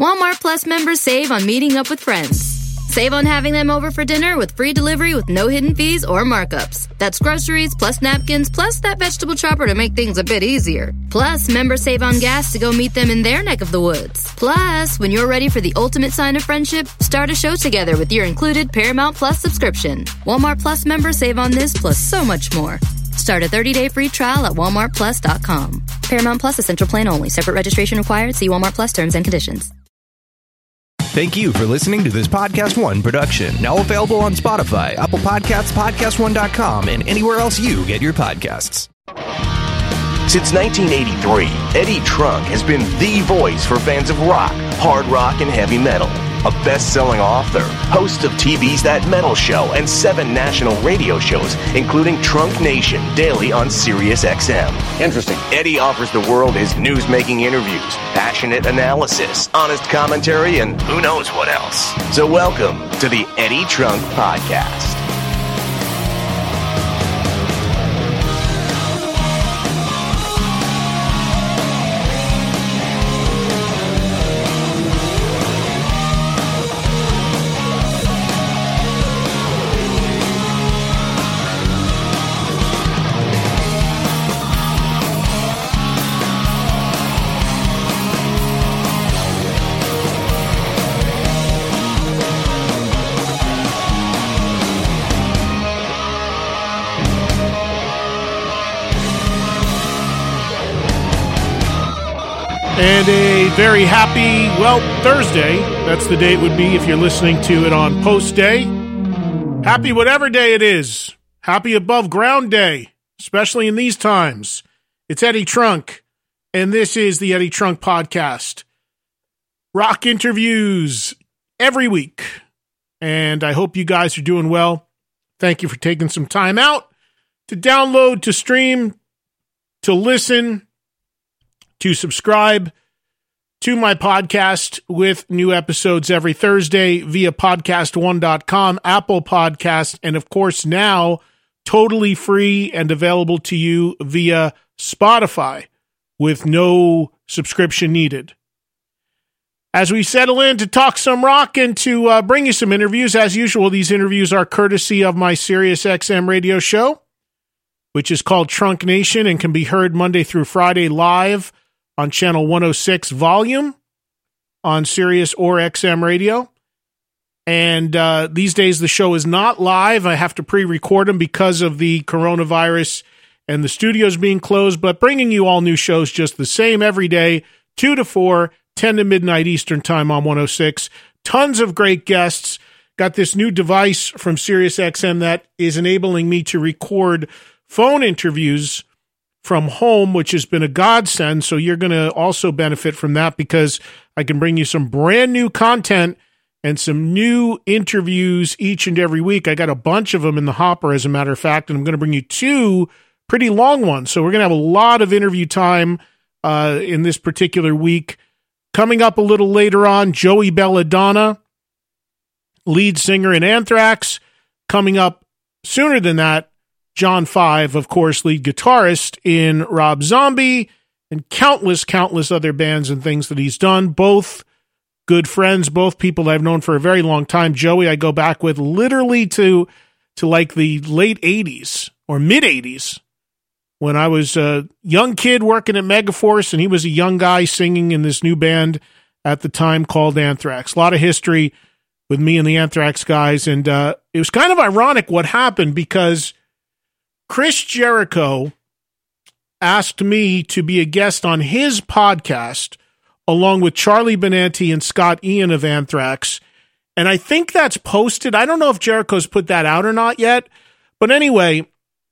Walmart Plus members save on meeting up with friends. Save on having them over for dinner with free delivery with no hidden fees or markups. That's groceries, plus napkins, plus that vegetable chopper to make things a bit easier. Plus, members save on gas to go meet them in their neck of the woods. Plus, when you're ready for the ultimate sign of friendship, start a show together with your included Paramount Plus subscription. Walmart Plus members save on this plus so much more. Start a 30-day free trial at walmartplus.com. Paramount Plus Essential Plan only. Separate registration required. See Walmart Plus terms and conditions. Thank you for listening to this Podcast One production. Now available on Spotify, Apple Podcasts, PodcastOne.com, and anywhere else you get your podcasts. Since 1983, Eddie Trunk has been the voice for fans of rock, hard rock, and heavy metal. A best-selling author, host of TV's That Metal Show and 7 national radio shows, including Trunk Nation, daily on Sirius XM. Interesting. Eddie offers the world his news-making interviews, passionate analysis, honest commentary, and who knows what else. So welcome to the Eddie Trunk Podcast. And a very happy, Thursday. That's the day it would be if you're listening to it on post day. Happy whatever day it is. Happy above ground day, especially in these times. It's Eddie Trunk, and this is the Eddie Trunk Podcast. Rock interviews every week, and I hope you guys are doing well. Thank you for taking some time out to download, to stream, to listen, to subscribe to my podcast with new episodes every Thursday via podcastone.com, Apple Podcast, and of course now totally free and available to you via Spotify with no subscription needed. As we settle in to talk some rock and to bring you some interviews, as usual, these interviews are courtesy of my Sirius XM radio show, which is called Trunk Nation and can be heard Monday through Friday live on channel 106 volume on Sirius or XM radio. And these days the show is not live. I have to pre-record them because of the coronavirus and the studios being closed, but bringing you all new shows just the same every day, 2 to 4, 10 to midnight Eastern time on 106. Tons of great guests. Got this new device from Sirius XM that is enabling me to record phone interviews from home, which has been a godsend. So you're going to also benefit from that because I can bring you some brand new content and some new interviews each and every week. I got a bunch of them in the hopper, as a matter of fact, and I'm going to bring you 2 pretty long ones. So we're going to have a lot of interview time in this particular week. Coming up a little later on, Joey Belladonna, lead singer in Anthrax. Coming up sooner than that, John Five, of course, lead guitarist in Rob Zombie, and countless other bands and things that he's done. Both good friends, both people I've known for a very long time. Joey, I go back with literally to like the late 80s or mid 80s when I was a young kid working at Megaforce, and he was a young guy singing in this new band at the time called Anthrax. A lot of history with me and the Anthrax guys, and it was kind of ironic what happened because Chris Jericho asked me to be a guest on his podcast along with Charlie Benanti and Scott Ian of Anthrax. And I think that's posted. I don't know if Jericho's put that out or not yet. But anyway,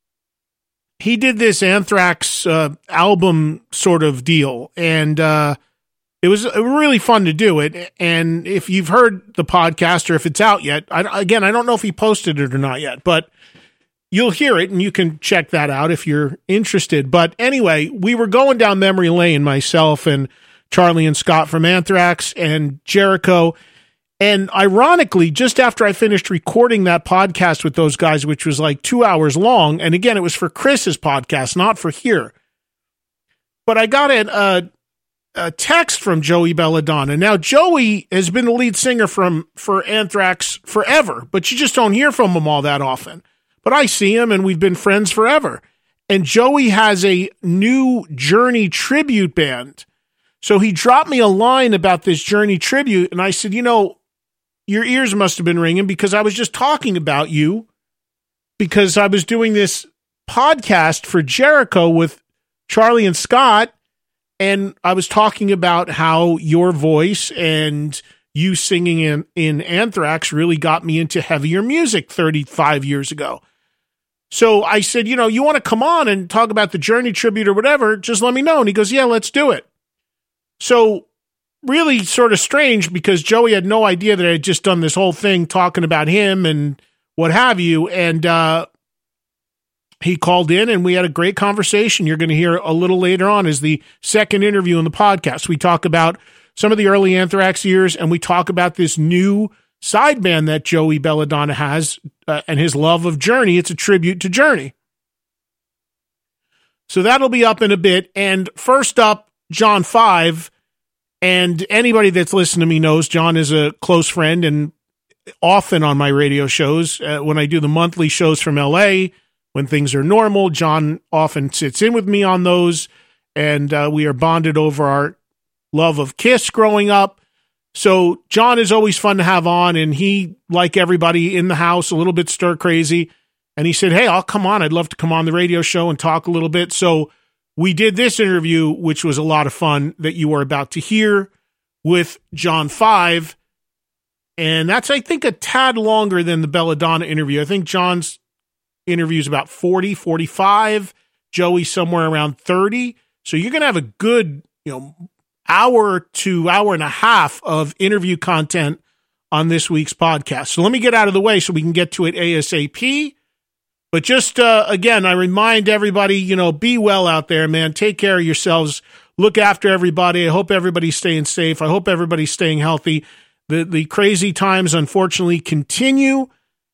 he did this Anthrax album sort of deal. And it was really fun to do it. And if you've heard the podcast or if it's out yet, I don't know if he posted it or not yet. But you'll hear it, and you can check that out if you're interested. But anyway, we were going down memory lane, myself and Charlie and Scott from Anthrax and Jericho. And ironically, just after I finished recording that podcast with those guys, which was like 2 hours long, and again, it was for Chris's podcast, not for here. But I got a text from Joey Belladonna. Now, Joey has been the lead singer for Anthrax forever, but you just don't hear from him all that often. But I see him, and we've been friends forever. And Joey has a new Journey tribute band. So he dropped me a line about this Journey tribute, and I said, you know, your ears must have been ringing because I was just talking about you because I was doing this podcast for Jericho with Charlie and Scott, and I was talking about how your voice and you singing in Anthrax really got me into heavier music 35 years ago. So I said, you know, you want to come on and talk about the Journey tribute or whatever, just let me know. And he goes, yeah, let's do it. So really sort of strange because Joey had no idea that I had just done this whole thing talking about him and what have you. And he called in and we had a great conversation. You're going to hear a little later on as the second interview in the podcast. We talk about some of the early Anthrax years and we talk about this new side band that Joey Belladonna has and his love of Journey. It's a tribute to Journey. So that'll be up in a bit. And first up, John 5. And anybody that's listened to me knows John is a close friend and often on my radio shows. When I do the monthly shows from LA, when things are normal, John often sits in with me on those. And we are bonded over our love of Kiss growing up. So John is always fun to have on. And he, like everybody in the house, a little bit stir crazy. And he said, hey, I'll come on. I'd love to come on the radio show and talk a little bit. So we did this interview, which was a lot of fun that you are about to hear with John 5. And that's, I think, a tad longer than the Belladonna interview. I think John's interview is about 40, 45. Joey somewhere around 30. So you're going to have a good, hour to hour and a half of interview content on this week's podcast. So let me get out of the way so we can get to it ASAP. But just, again, I remind everybody, be well out there, man. Take care of yourselves. Look after everybody. I hope everybody's staying safe. I hope everybody's staying healthy. The crazy times, unfortunately, continue.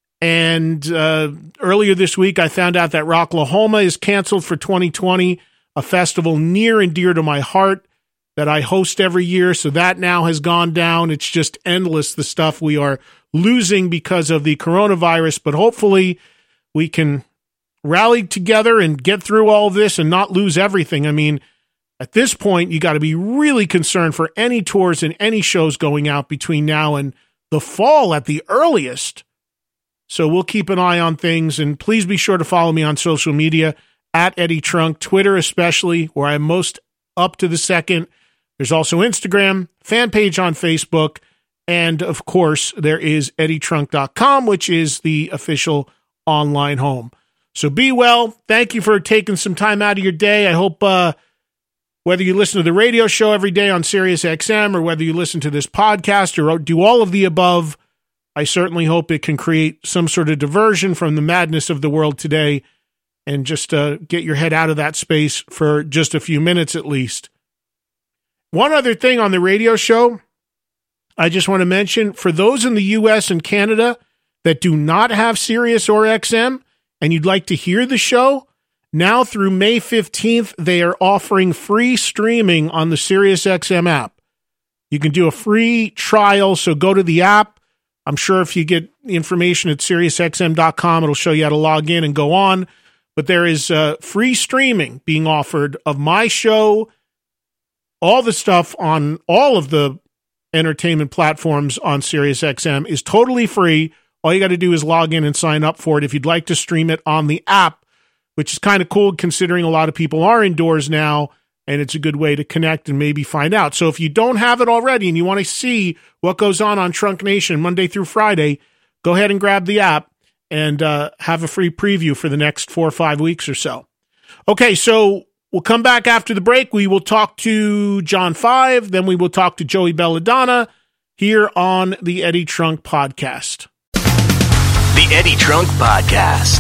And earlier this week, I found out that Rocklahoma is canceled for 2020, a festival near and dear to my heart that I host every year. So that now has gone down. It's just endless, the stuff we are losing because of the coronavirus. But hopefully we can rally together and get through all of this and not lose everything. I mean, at this point, you got to be really concerned for any tours and any shows going out between now and the fall at the earliest. So we'll keep an eye on things. And please be sure to follow me on social media at Eddie Trunk, Twitter especially, where I'm most up to the second. There's also Instagram, fan page on Facebook. And of course, there is eddietrunk.com, which is the official online home. So be well. Thank you for taking some time out of your day. I hope whether you listen to the radio show every day on Sirius XM or whether you listen to this podcast or do all of the above, I certainly hope it can create some sort of diversion from the madness of the world today and just get your head out of that space for just a few minutes at least. One other thing on the radio show, I just want to mention, for those in the U.S. and Canada that do not have Sirius or XM and you'd like to hear the show, now through May 15th, they are offering free streaming on the Sirius XM app. You can do a free trial, so go to the app. I'm sure if you get information at SiriusXM.com, it'll show you how to log in and go on. But there is free streaming being offered of my show, all the stuff on all of the entertainment platforms on SiriusXM is totally free. All you got to do is log in and sign up for it if you'd like to stream it on the app, which is kind of cool considering a lot of people are indoors now, and it's a good way to connect and maybe find out. So if you don't have it already and you want to see what goes on Trunk Nation Monday through Friday, go ahead and grab the app and have a free preview for the next 4 or 5 weeks or so. Okay, so we'll come back after the break. We will talk to John 5, then we will talk to Joey Belladonna here on the Eddie Trunk Podcast. The Eddie Trunk Podcast.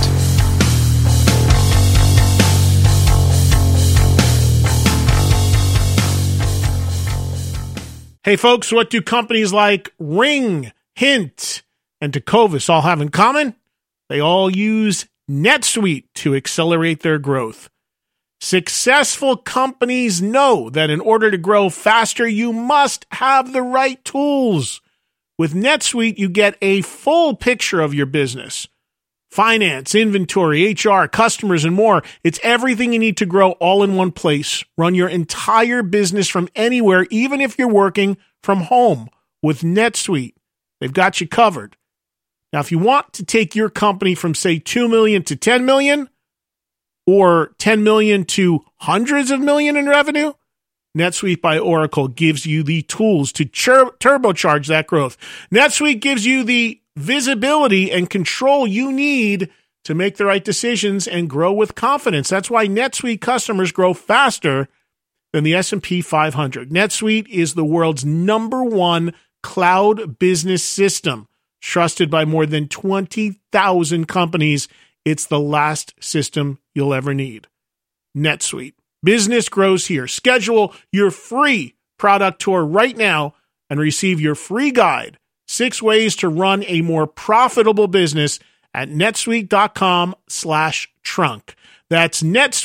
Hey folks, what do companies like Ring, Hint, and Tecovas all have in common? They all use NetSuite to accelerate their growth. Successful companies know that in order to grow faster, you must have the right tools. With NetSuite, you get a full picture of your business. Finance, inventory, HR, customers, and more. It's everything you need to grow all in one place. Run your entire business from anywhere, even if you're working from home. With NetSuite, they've got you covered. Now, if you want to take your company from, say, 2 million to 10 million, or 10 million to hundreds of million in revenue, NetSuite by Oracle gives you the tools to turbocharge that growth. NetSuite gives you the visibility and control you need to make the right decisions and grow with confidence. That's why NetSuite customers grow faster than the S&P 500. NetSuite is the world's #1 cloud business system, trusted by more than 20,000 companies. It's the last system you'll ever need. NetSuite. Business grows here. Schedule your free product tour right now and receive your free guide, 6 ways to run a more profitable business at netsuite.com/trunk. That's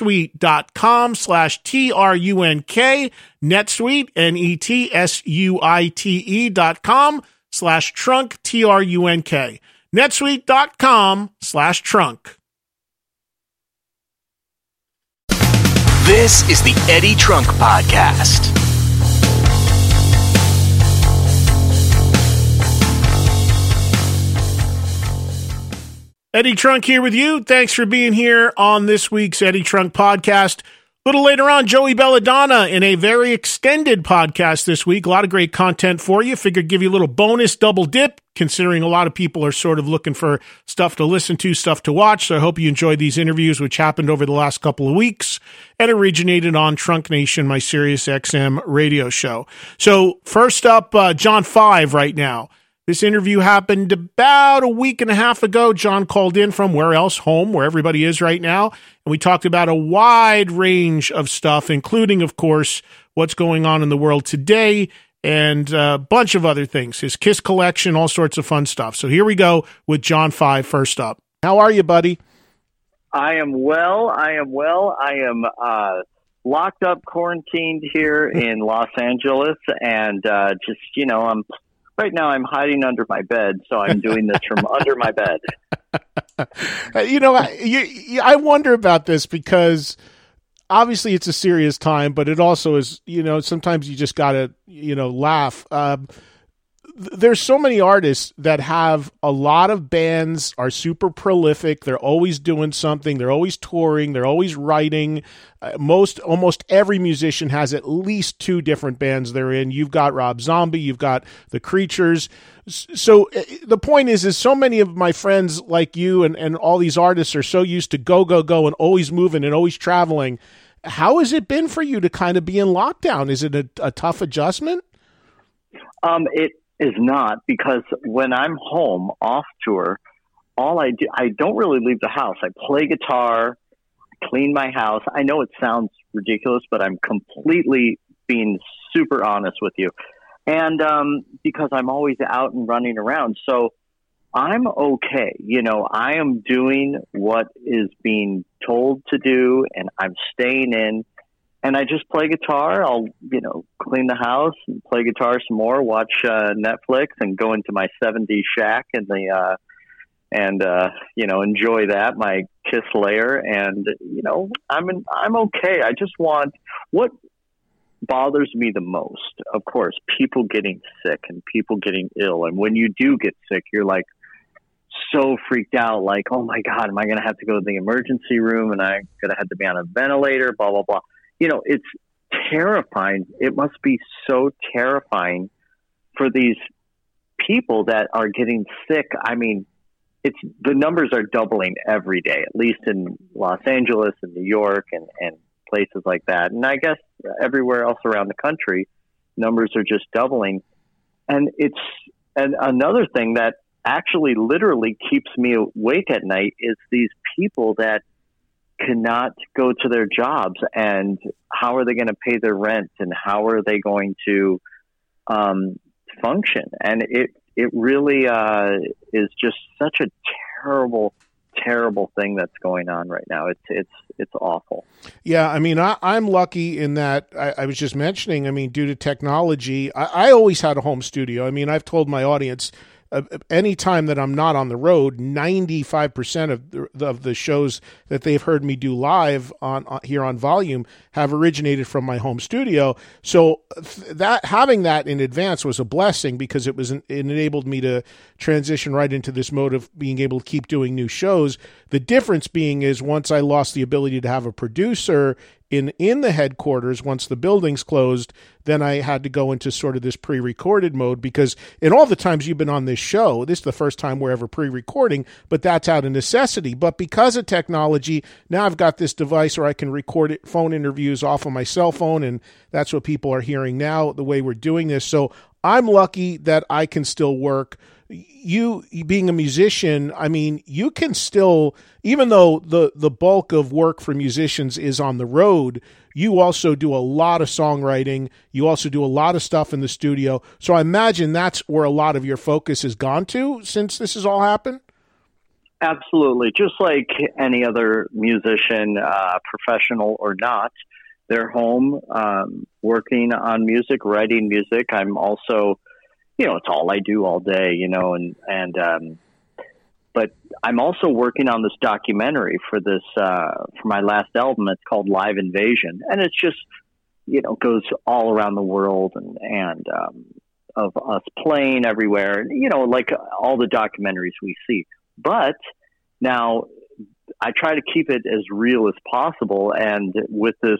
netsuite.com/TRUNK. NetSuite, NETSUITE.com/trunk, TRUNK. netsuite.com/trunk. This is the Eddie Trunk Podcast. Eddie Trunk here with you. Thanks for being here on this week's Eddie Trunk Podcast. A little later on, Joey Belladonna in a very extended podcast this week. A lot of great content for you. Figured give you a little bonus double dip, considering a lot of people are sort of looking for stuff to listen to, stuff to watch. So I hope you enjoyed these interviews, which happened over the last couple of weeks and originated on Trunk Nation, my Sirius XM radio show. So first up, John 5 right now. This interview happened about a week and a half ago. John called in from where else? Home, where everybody is right now. And we talked about a wide range of stuff, including, of course, what's going on in the world today and a bunch of other things. His KISS collection, all sorts of fun stuff. So here we go with John 5 first up. How are you, buddy? I am well. I am locked up, quarantined here in Los Angeles. And just, you know, right now I'm hiding under my bed, so I'm doing this from under my bed. You know, I wonder about this because obviously it's a serious time, but it also is, you know, sometimes you just got to, you know, laugh. There's so many artists that have a lot of bands, are super prolific. They're always doing something. They're always touring. They're always writing. Almost every musician has at least 2 different bands they're in. You've got Rob Zombie. You've got The Creatures. So the point is so many of my friends like you and all these artists are so used to go, and always moving and always traveling. How has it been for you to kind of be in lockdown? Is it a tough adjustment? It is not, because when I'm home off tour, all I do, I don't really leave the house. I play guitar, clean my house. I know it sounds ridiculous, but I'm completely being super honest with you. And because I'm always out and running around. So I'm okay. You know, I am doing what is being told to do, and I'm staying in. And I just play guitar. I'll, you know, clean the house and play guitar some more, watch Netflix, and go into my 70s shack and you know, enjoy that, my KISS layer. And, you know, I'm okay. I just want, what bothers me the most, of course, people getting sick and people getting ill. And when you do get sick, you're like so freaked out, like, oh my God, am I going to have to go to the emergency room? And I'm going to have to be on a ventilator, blah, blah, blah. You know, it's terrifying. It must be so terrifying for these people that are getting sick. I mean, the numbers are doubling every day, at least in Los Angeles and New York and places like that. And I guess everywhere else around the country, numbers are just doubling. And another thing that actually literally keeps me awake at night is these people that cannot go to their jobs, and how are they going to pay their rent, and how are they going to function? And it really is just such a terrible, terrible thing that's going on right now. It's awful. Yeah, I mean, I'm lucky in that I was just mentioning, I mean, due to technology, I always had a home studio. I mean, I've told my audience, any time that I'm not on the road, 95% of the shows that they've heard me do live on here on Volume have originated from my home studio. So that having that in advance was a blessing, because it enabled me to transition right into this mode of being able to keep doing new shows. The difference being is once I lost the ability to have a producer in the headquarters, once the building's closed, then I had to go into sort of this pre-recorded mode, because in all the times you've been on this show, this is the first time we're ever pre-recording, but that's out of necessity. But because of technology, now I've got this device where I can record phone interviews off of my cell phone, and that's what people are hearing now, the way we're doing this. So I'm lucky that I can still work. You being a musician, I mean, you can still, even though the bulk of work for musicians is on the road, you also do a lot of songwriting. You also do a lot of stuff in the studio. So I imagine that's where a lot of your focus has gone to since this has all happened. Absolutely. Just like any other musician, professional or not, they're home working on music, writing music. I'm also, it's all I do all day, but I'm also working on this documentary for my last album. It's called Live Invasion. And it's just, goes all around the world and of us playing everywhere, like all the documentaries we see. But now I try to keep it as real as possible. And with this,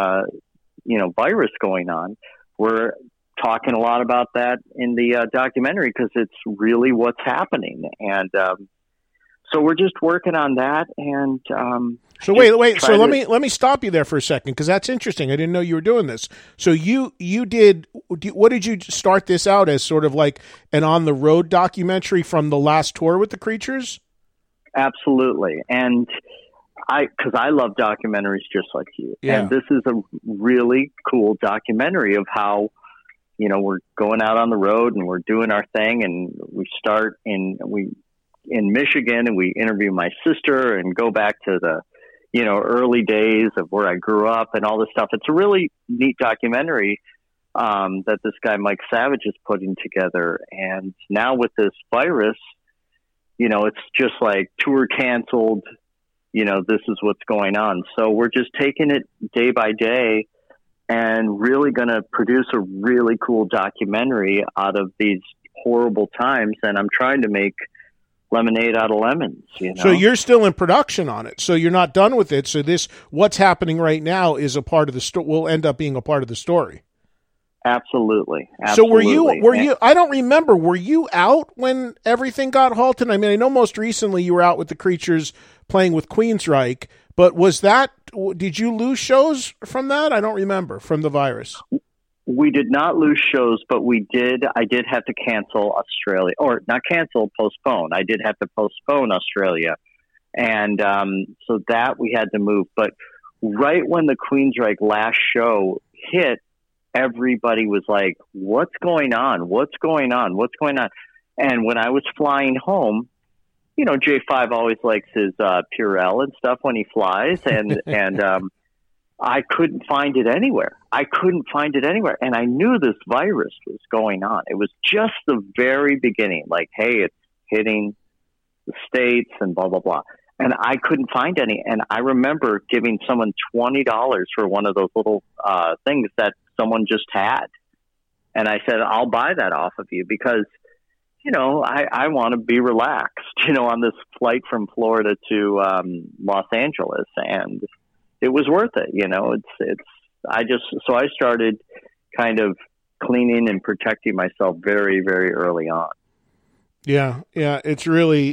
virus going on, we're talking a lot about that in the documentary, because it's really what's happening. And so we're just working on that. And so wait. So let me stop you there for a second, because that's interesting. I didn't know you were doing this. So you did. What did you start this out as? Sort of like an on the road documentary from the last tour with the Creatures? Absolutely. And because I love documentaries just like you. Yeah. And this is a really cool documentary of how, we're going out on the road and we're doing our thing, and we start in Michigan, and we interview my sister and go back to the, early days of where I grew up and all this stuff. It's a really neat documentary that this guy, Mike Savage, is putting together. And now with this virus, it's just like tour canceled, this is what's going on. So we're just taking it day by day and really going to produce a really cool documentary out of these horrible times. And I'm trying to make lemonade out of lemons, So you're still in production on it. So you're not done with it. So what's happening right now is a part of the story, will end up being a part of the story. Absolutely. So were you, I don't remember, were you out when everything got halted? I mean, I know most recently you were out with the Creatures playing with Queensryche, but did you lose shows from that? I don't remember, from the virus. We did not lose shows, but I did have to cancel Australia, or not cancel, postpone. I did have to postpone Australia. And so that we had to move. But right when the Queensryche last show hit, everybody was like, what's going on? What's going on? What's going on? And when I was flying home, J5 always likes his Purell and stuff when he flies. And I couldn't find it anywhere. And I knew this virus was going on. It was just the very beginning. Like, hey, it's hitting the States and blah, blah, blah. And I couldn't find any. And I remember giving someone $20 for one of those little things that someone just had. And I said, I'll buy that off of you, because, I want to be relaxed, on this flight from Florida to Los Angeles. And it was worth it. I started kind of cleaning and protecting myself very, very early on. Yeah. It's really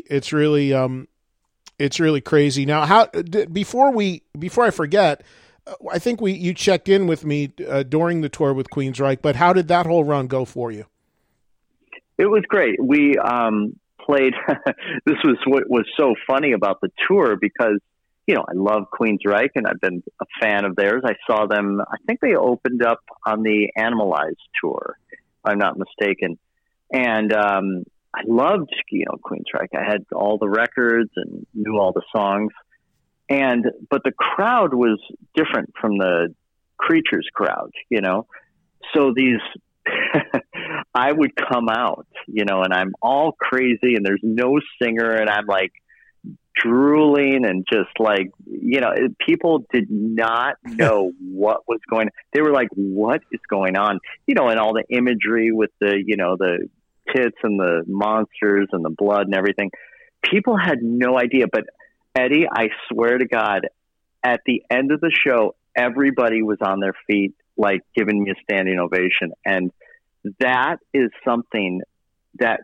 crazy. Now, before I forget, I think you checked in with me during the tour with Queensryche, but how did that whole run go for you? It was great. We played. This was what was so funny about the tour, because I love Queensryche and I've been a fan of theirs. I saw them. I think they opened up on the Animalized tour, if I'm not mistaken. And I loved, Queensryche. I had all the records and knew all the songs. But the crowd was different from the Creatures crowd, So these, I would come out, and I'm all crazy and there's no singer and I'm like drooling and just like, people did not know what was going on. They were like, what is going on? And all the imagery with the, the tits and the monsters and the blood and everything. People had no idea. But Eddie, I swear to God, at the end of the show, everybody was on their feet, like giving me a standing ovation. And that is something that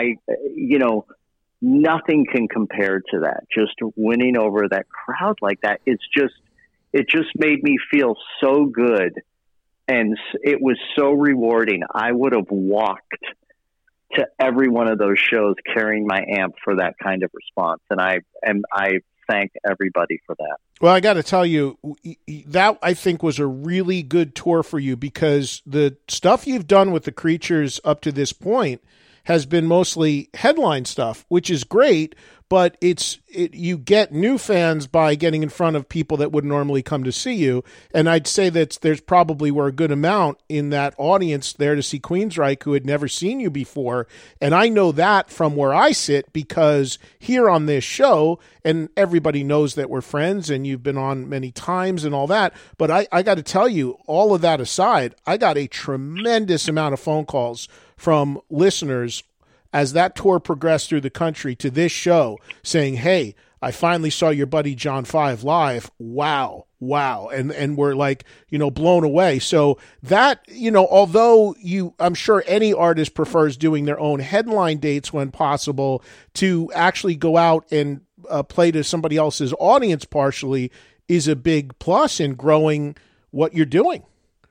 nothing can compare to that. Just winning over that crowd like that. It just made me feel so good. And it was so rewarding. I would have walked to every one of those shows carrying my amp for that kind of response. And I thank everybody for that. Well, I got to tell you, that I think was a really good tour for you, because the stuff you've done with the Creatures up to this point has been mostly headline stuff, which is great, but you get new fans by getting in front of people that wouldn't normally come to see you. And I'd say that there's probably were a good amount in that audience there to see Queensryche who had never seen you before. And I know that from where I sit, because here on this show, and everybody knows that we're friends and you've been on many times and all that. But I got to tell you, all of that aside, I got a tremendous amount of phone calls from listeners as that tour progressed through the country to this show saying, hey, I finally saw your buddy John 5 live. Wow. And we're like, blown away. So that, although I'm sure any artist prefers doing their own headline dates when possible, to actually go out and play to somebody else's audience partially is a big plus in growing what you're doing.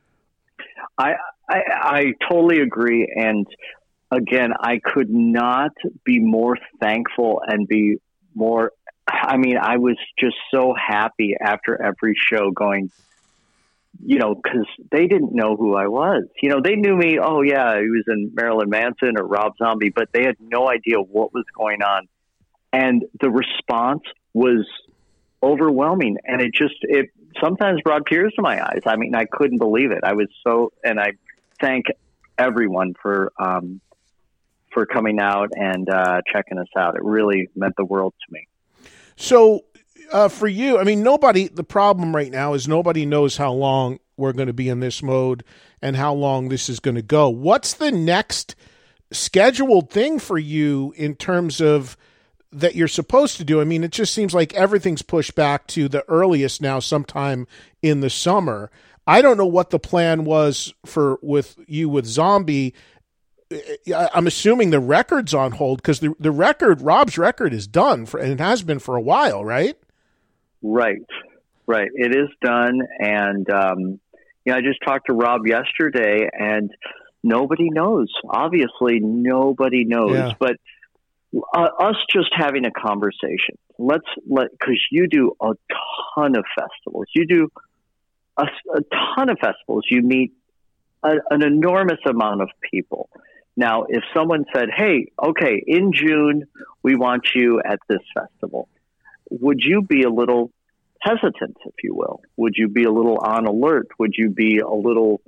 I totally agree. And again, I could not be more thankful and be more, I was just so happy after every show going, because they didn't know who I was. They knew me, oh yeah, he was in Marilyn Manson or Rob Zombie, but they had no idea what was going on. And the response was overwhelming. And it sometimes brought tears to my eyes. I couldn't believe it. And I thank everyone for coming out and checking us out. It really meant the world to me. So for you, the problem right now is nobody knows how long we're going to be in this mode and how long this is going to go. What's the next scheduled thing for you in terms of that you're supposed to do? It just seems like everything's pushed back to the earliest now, sometime in the summer. I don't know what the plan was with Zombie. I'm assuming the record's on hold, because the record, Rob's record, is done and it has been for a while, right? Right. It is done. And, I just talked to Rob yesterday and nobody knows. Obviously nobody knows, yeah. But us just having a conversation, because you do a ton of festivals. You do a ton of festivals. You meet an enormous amount of people. Now, if someone said, hey, okay, in June, we want you at this festival, would you be a little hesitant, if you will? Would you be a little on alert? Would you be a little,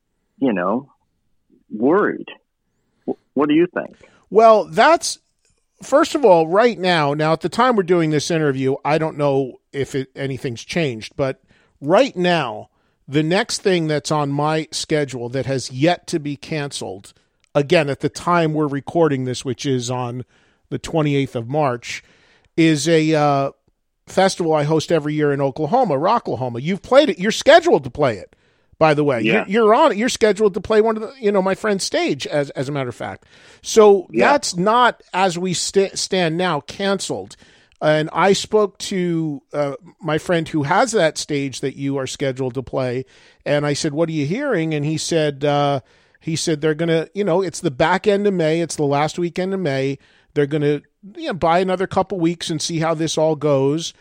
worried? What do you think? Well, that's, first of all, right now at the time we're doing this interview, I don't know if anything's changed, but right now, the next thing that's on my schedule that has yet to be canceled, again, at the time we're recording this, which is on the 28th of March, is a festival I host every year in Oklahoma, Rocklahoma. You've played it. You're scheduled to play it, by the way. Yeah. You're on it. You're scheduled to play one of the, my friend's stage, as a matter of fact. So That's not, as we stand now, canceled. And I spoke to my friend who has that stage that you are scheduled to play, and I said, what are you hearing? And he said they're going to, it's the back end of May. It's the last weekend of May. They're going to buy another couple weeks and see how this all goes.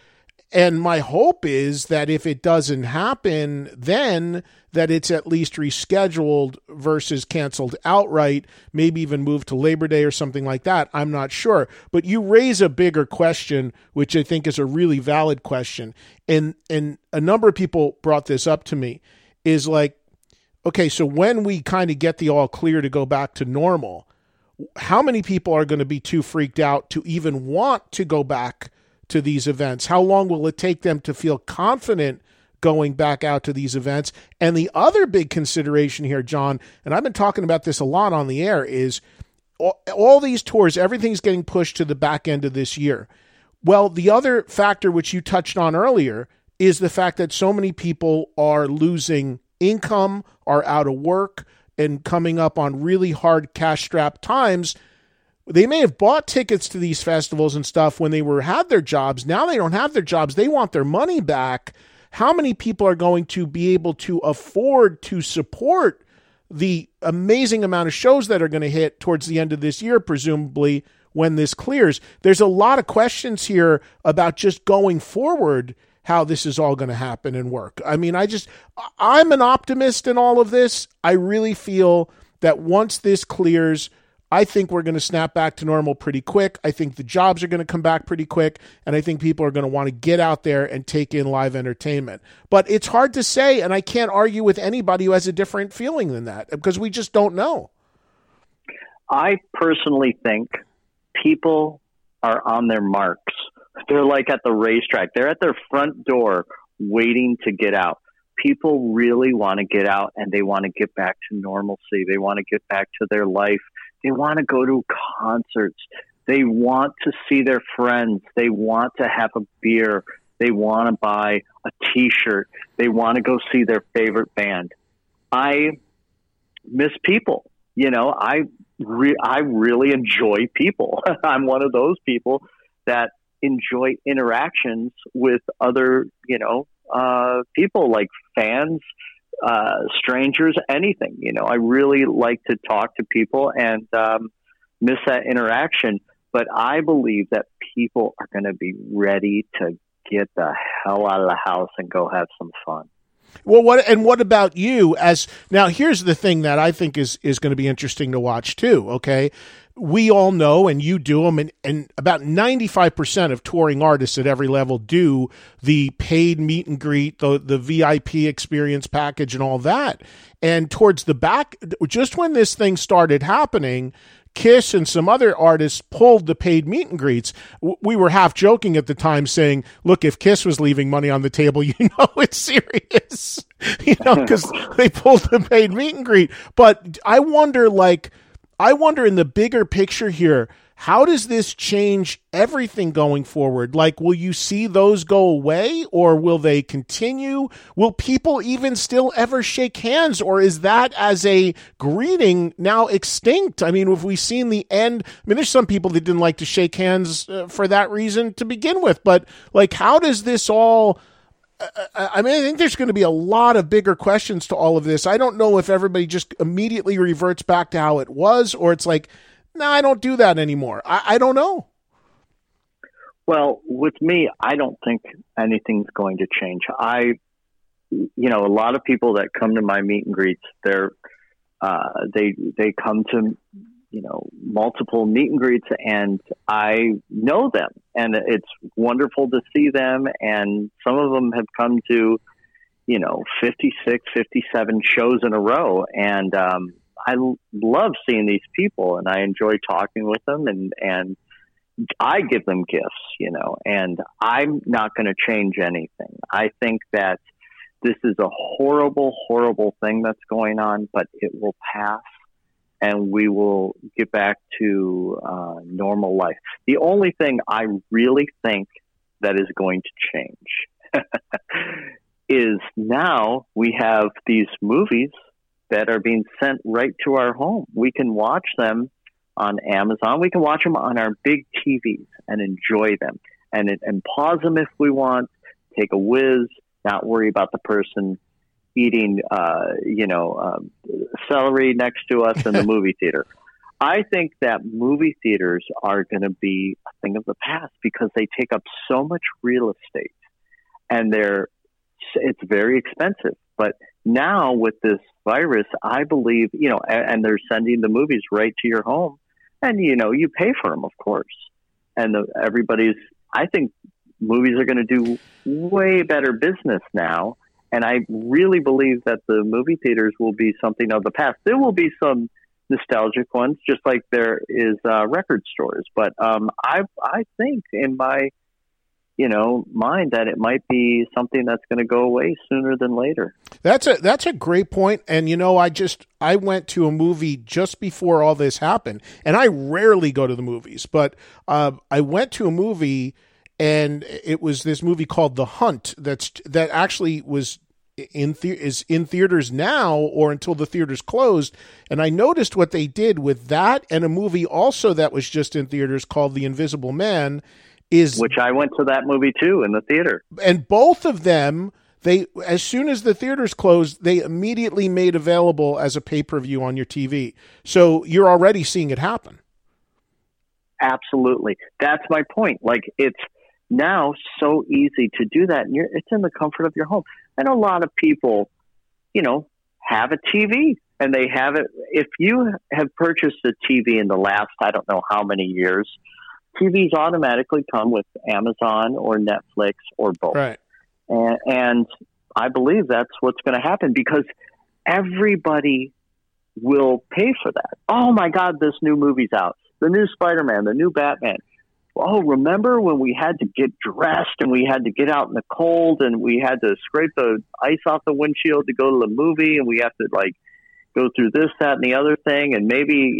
And my hope is that if it doesn't happen, then that it's at least rescheduled versus canceled outright, maybe even moved to Labor Day or something like that. I'm not sure. But you raise a bigger question, which I think is a really valid question. And a number of people brought this up to me, is like, okay, so when we kind of get the all clear to go back to normal, how many people are going to be too freaked out to even want to go back to these events? How long will it take them to feel confident going back out to these events? And the other big consideration here, John, and I've been talking about this a lot on the air, is all these tours, everything's getting pushed to the back end of this year. Well, the other factor which you touched on earlier is the fact that so many people are losing income, are out of work, and coming up on really hard cash-strapped times. They may have bought tickets to these festivals and stuff when they had their jobs. Now they don't have their jobs. They want their money back. How many people are going to be able to afford to support the amazing amount of shows that are going to hit towards the end of this year, presumably when this clears? There's a lot of questions here about just going forward, how this is all going to happen and work. I mean, I'm an optimist in all of this. I really feel that once this clears, I think we're going to snap back to normal pretty quick. I think the jobs are going to come back pretty quick, and I think people are going to want to get out there and take in live entertainment. But it's hard to say, and I can't argue with anybody who has a different feeling than that, because we just don't know. I personally think people are on their marks. They're like at the racetrack. They're at their front door waiting to get out. People really want to get out, and they want to get back to normalcy. They want to get back to their life. They want to go to concerts. They want to see their friends. They want to have a beer. They want to buy a T-shirt. They want to go see their favorite band. I miss people. You know, I really enjoy people. I'm one of those people that enjoy interactions with other, people, like fans, strangers, anything. You know, I really like to talk to people and miss that interaction. But I believe that people are going to be ready to get the hell out of the house and go have some fun. Well, what about you? Now, here's the thing that I think is going to be interesting to watch too. Okay, we all know, and you do them, and about 95% of touring artists at every level do the paid meet and greet, the VIP experience package, and all that. And towards the back, just when this thing started happening, Kiss and some other artists pulled the paid meet and greets. We were half joking at the time saying, look, if Kiss was leaving money on the table, it's serious, because they pulled the paid meet and greet. But I wonder in the bigger picture here, how does this change everything going forward? Like, will you see those go away, or will they continue? Will people even still ever shake hands, or is that as a greeting now extinct? I mean, have we seen the end? I mean, there's some people that didn't like to shake hands for that reason to begin with, but like, how does this all... I think there's going to be a lot of bigger questions to all of this. I don't know if everybody just immediately reverts back to how it was, or it's like, no, I don't do that anymore. I don't know. Well, with me, I don't think anything's going to change. A lot of people that come to my meet and greets, they come to, multiple meet and greets, and I know them, and it's wonderful to see them. And some of them have come to, 56, 57 shows in a row. And, I love seeing these people, and I enjoy talking with them, and I give them gifts, and I'm not going to change anything. I think that this is a horrible, horrible thing that's going on, but it will pass, and we will get back to normal life. The only thing I really think that is going to change is now we have these movies that are being sent right to our home. We can watch them on Amazon. We can watch them on our big TVs and enjoy them and pause them if we want, take a whiz, not worry about the person eating, celery next to us in the movie theater. I think that movie theaters are going to be a thing of the past because they take up so much real estate. and it's very expensive. But now with this virus, I believe, and they're sending the movies right to your home, and you pay for them, of course. And I think movies are going to do way better business now. And I really believe that the movie theaters will be something of the past. There will be some nostalgic ones, just like there is record stores. But I think in my mind that it might be something that's going to go away sooner than later. That's a great point. And I went to a movie just before all this happened, and I rarely go to the movies, but I went to a movie, and it was this movie called The Hunt that actually was is in theaters now, or until the theaters closed. And I noticed what they did with that and a movie also that was just in theaters called The Invisible Man. Which I went to that movie too in the theater. And both of them, as soon as the theaters closed, they immediately made available as a pay-per-view on your TV. So you're already seeing it happen. Absolutely. That's my point. Like, it's now so easy to do that. And it's in the comfort of your home. And a lot of people, have a TV, and they have it. If you have purchased a TV in the last, I don't know how many years, TVs automatically come with Amazon or Netflix or both. Right. And I believe that's what's going to happen, because everybody will pay for that. Oh my God, this new movie's out. The new Spider-Man, the new Batman. Oh, remember when we had to get dressed and we had to get out in the cold and we had to scrape the ice off the windshield to go to the movie, and we have to go through this, that, and the other thing. And maybe,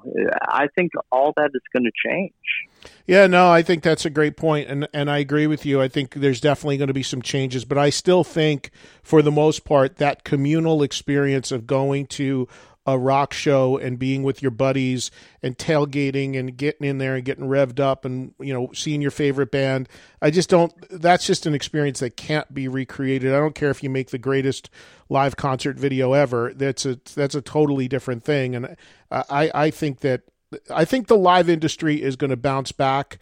I think all that is going to change. Yeah, no, I think that's a great point. And I agree with you. I think there's definitely going to be some changes, but I still think for the most part, that communal experience of going to a rock show and being with your buddies and tailgating and getting in there and getting revved up and, seeing your favorite band. That's just an experience that can't be recreated. I don't care if you make the greatest live concert video ever. That's a totally different thing. And I think the live industry is going to bounce back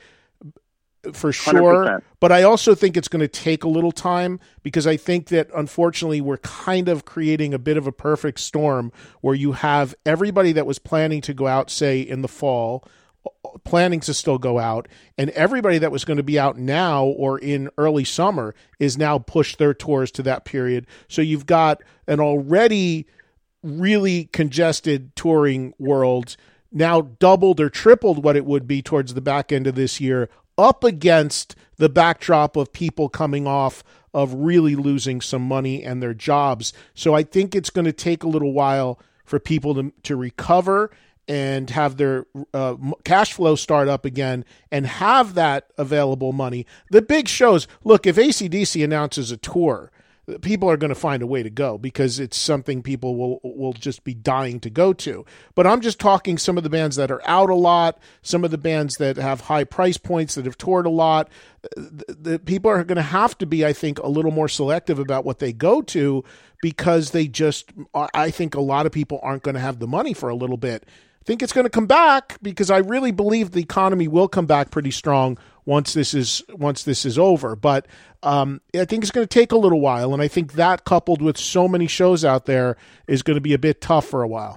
for sure, 100%. But I also think it's going to take a little time, because I think that unfortunately we're kind of creating a bit of a perfect storm where you have everybody that was planning to go out, say in the fall, planning to still go out, and everybody that was going to be out now or in early summer is now pushed their tours to that period. So you've got an already really congested touring world now doubled or tripled what it would be towards the back end of this year, up against the backdrop of people coming off of really losing some money and their jobs. So I think it's going to take a little while for people to recover and have their cash flow start up again and have that available money. The big shows, look, if AC/DC announces a tour, people are going to find a way to go, because it's something people will just be dying to go to. But I'm just talking some of the bands that are out a lot, some of the bands that have high price points that have toured a lot. The people are going to have to be, I think, a little more selective about what they go to, because I think a lot of people aren't going to have the money for a little bit. I think it's going to come back, because I really believe the economy will come back pretty strong once this is over. But I think it's going to take a little while, and I think that, coupled with so many shows out there, is going to be a bit tough for a while.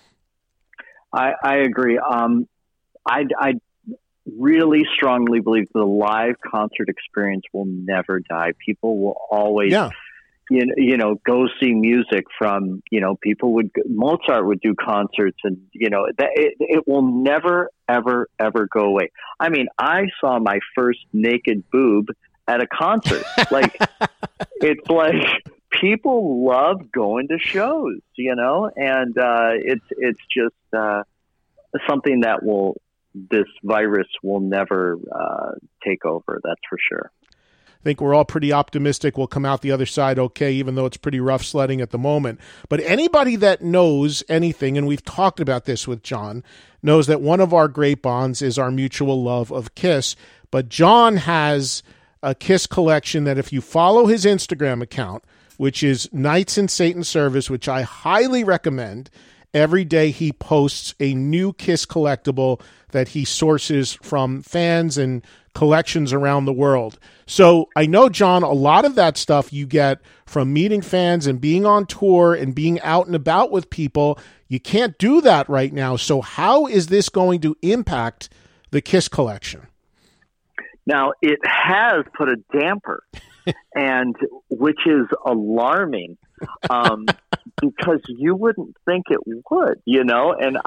I agree. I really strongly believe the live concert experience will never die. People will always, go see music from, Mozart would do concerts, and, it will never, ever, ever go away. I mean, I saw my first naked boob at a concert. It's like people love going to shows, and it's just something that this virus will never take over. That's for sure. I think we're all pretty optimistic we'll come out the other side okay, even though it's pretty rough sledding at the moment. But anybody that knows anything, and we've talked about this with John, knows that one of our great bonds is our mutual love of Kiss. But John has a Kiss collection that, if you follow his Instagram account, which is Nights in Satan's Service, which I highly recommend, every day he posts a new Kiss collectible that he sources from fans and collections around the world. So I know, John, a lot of that stuff you get from meeting fans and being on tour and being out and about with people. You can't do that right now. So how is this going to impact the Kiss collection? Now, it has put a damper, and which is alarming, because you wouldn't think it would, and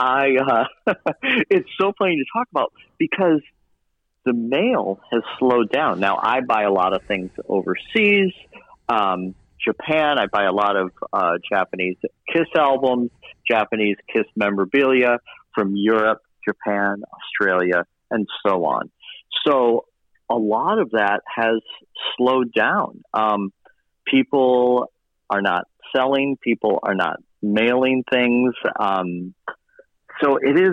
it's so funny to talk about because the mail has slowed down. Now, I buy a lot of things overseas, Japan. I buy a lot of Japanese Kiss albums, Japanese Kiss memorabilia from Europe, Japan, Australia, and so on. So a lot of that has slowed down. People are not selling. People are not mailing things. So it is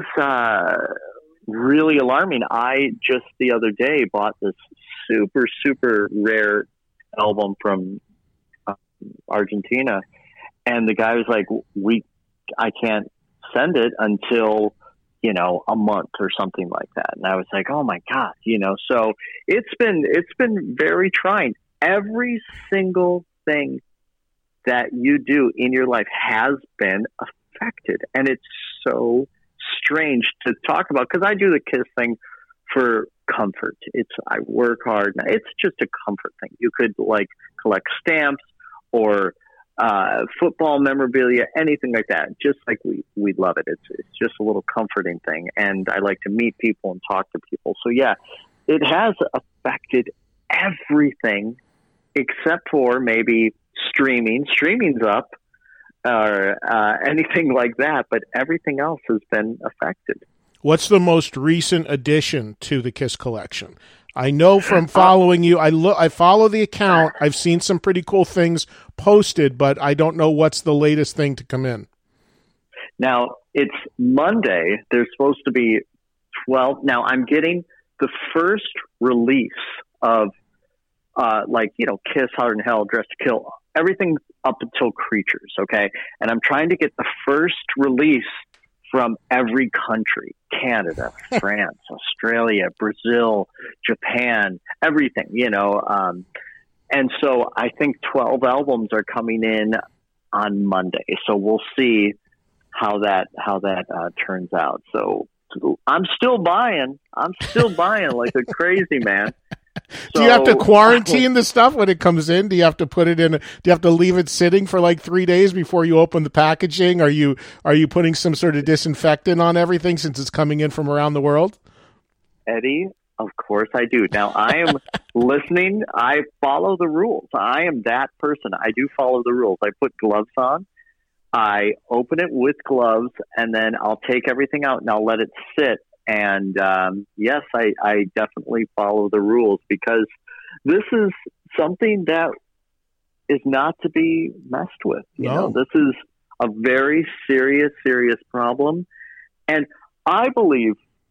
really alarming. I just the other day bought this super, super rare album from Argentina, and the guy was like, I can't send it until a month or something like that. And I was like, oh my God, so it's been very trying. Every single thing that you do in your life has been affected. And it's so strange to talk about because I do the Kiss thing for comfort. I work hard. It's just a comfort thing. You could collect stamps or football memorabilia, anything like that. Just like we love it. It's just a little comforting thing. And I like to meet people and talk to people. So yeah, it has affected everything except for maybe streaming. Streaming's up or anything like that, but everything else has been affected. What's the most recent addition to the Kiss collection? I know from following you, I follow the account. I've seen some pretty cool things posted, but I don't know what's the latest thing to come in. Now, it's Monday. There's supposed to be 12. Now, I'm getting the first release of, Kiss, Heart and Hell, Dressed to Kill, everything up until Creatures, okay? And I'm trying to get the first release from every country, Canada, France, Australia, Brazil, Japan, everything, and so I think 12 albums are coming in on Monday. So we'll see how that turns out. So I'm still buying like a crazy man. Do you have to quarantine the stuff when it comes in? Do you have to put it in? Do you have to leave it sitting for 3 days before you open the packaging? Are you putting some sort of disinfectant on everything since it's coming in from around the world? Eddie, of course I do. Now I am listening. I follow the rules. I am that person. I do follow the rules. I put gloves on. I open it with gloves, and then I'll take everything out and I'll let it sit. And yes, I definitely follow the rules because this is something that is not to be messed with. You know, this is a very serious problem. And I believe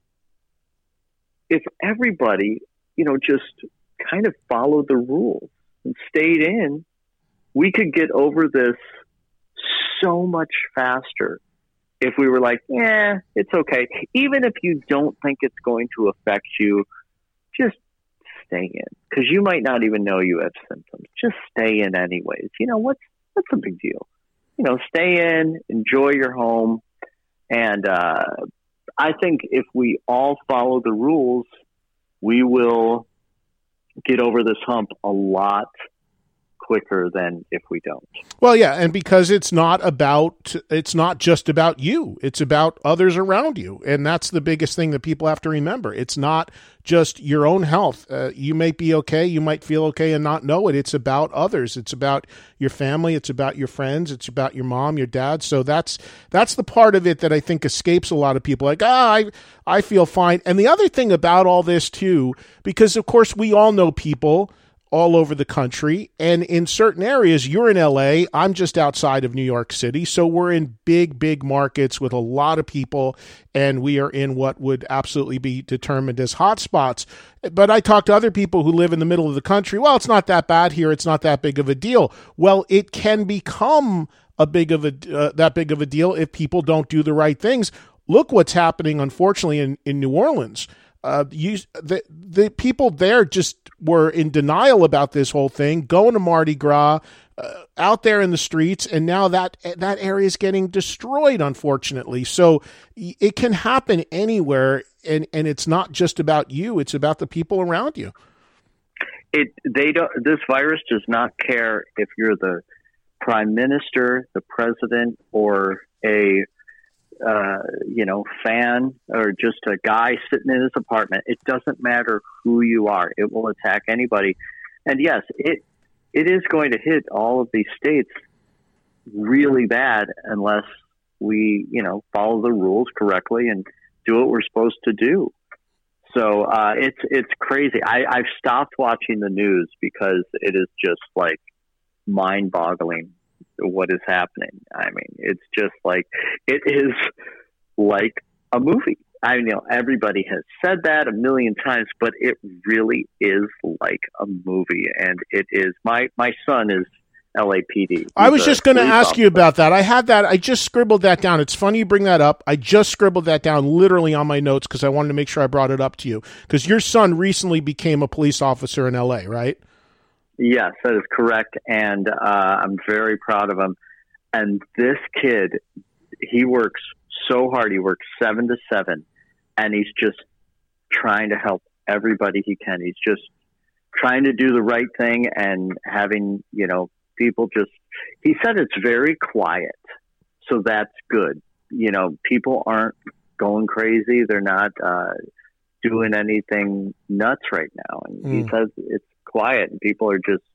if everybody, just kind of followed the rules and stayed in, we could get over this so much faster. If we were like, it's okay. Even if you don't think it's going to affect you, just stay in. Because you might not even know you have symptoms. Just stay in anyways. What's a big deal? Stay in, enjoy your home. And I think if we all follow the rules, we will get over this hump a lot quicker than if we don't. Well, yeah, and because it's not just about you, it's about others around you, and that's the biggest thing that people have to remember. It's not just your own health. You might be okay, you might feel okay and not know it. It's about others. It's about your family. It's about your friends. It's about your mom, your dad. So that's the part of it that I think escapes a lot of people. Like, I feel fine. And the other thing about all this too, because of course we all know people all over the country, and in certain areas, you're in LA, I'm just outside of New York City, so we're in big markets with a lot of people, and we are in what would absolutely be determined as hotspots. But I talk to other people who live in the middle of the country. Well, it's not that bad here, it's not that big of a deal. Well, it can become that big of a deal if people don't do the right things. Look what's happening, unfortunately, in New Orleans. the people there just were in denial about this whole thing, going to Mardi Gras, out there in the streets, and now that area is getting destroyed, unfortunately. So it can happen anywhere, and it's not just about you; it's about the people around you. This virus does not care if you're the prime minister, the president, or a fan, or just a guy sitting in his apartment. It doesn't matter who you are; it will attack anybody. And yes, it is going to hit all of these states really bad unless we, follow the rules correctly and do what we're supposed to do. So it's crazy. I've stopped watching the news because it is just like mind-boggling what is happening. I mean, it is like a movie. I know everybody has said that a million times, but it really is like a movie. And it is, my son is LAPD. I was just going to ask you about that. I had that. I just scribbled that down. It's funny you bring that up. I just scribbled that down literally on my notes because I wanted to make sure I brought it up to you, because your son recently became a police officer in LA, right? Yes, that is correct. And I'm very proud of him. And this kid, he works so hard. He works 7 to 7, and he's just trying to help everybody he can. He's just trying to do the right thing and having, people just, he said it's very quiet. So that's good. People aren't going crazy. They're not doing anything nuts right now. And he says it's quiet and people are just,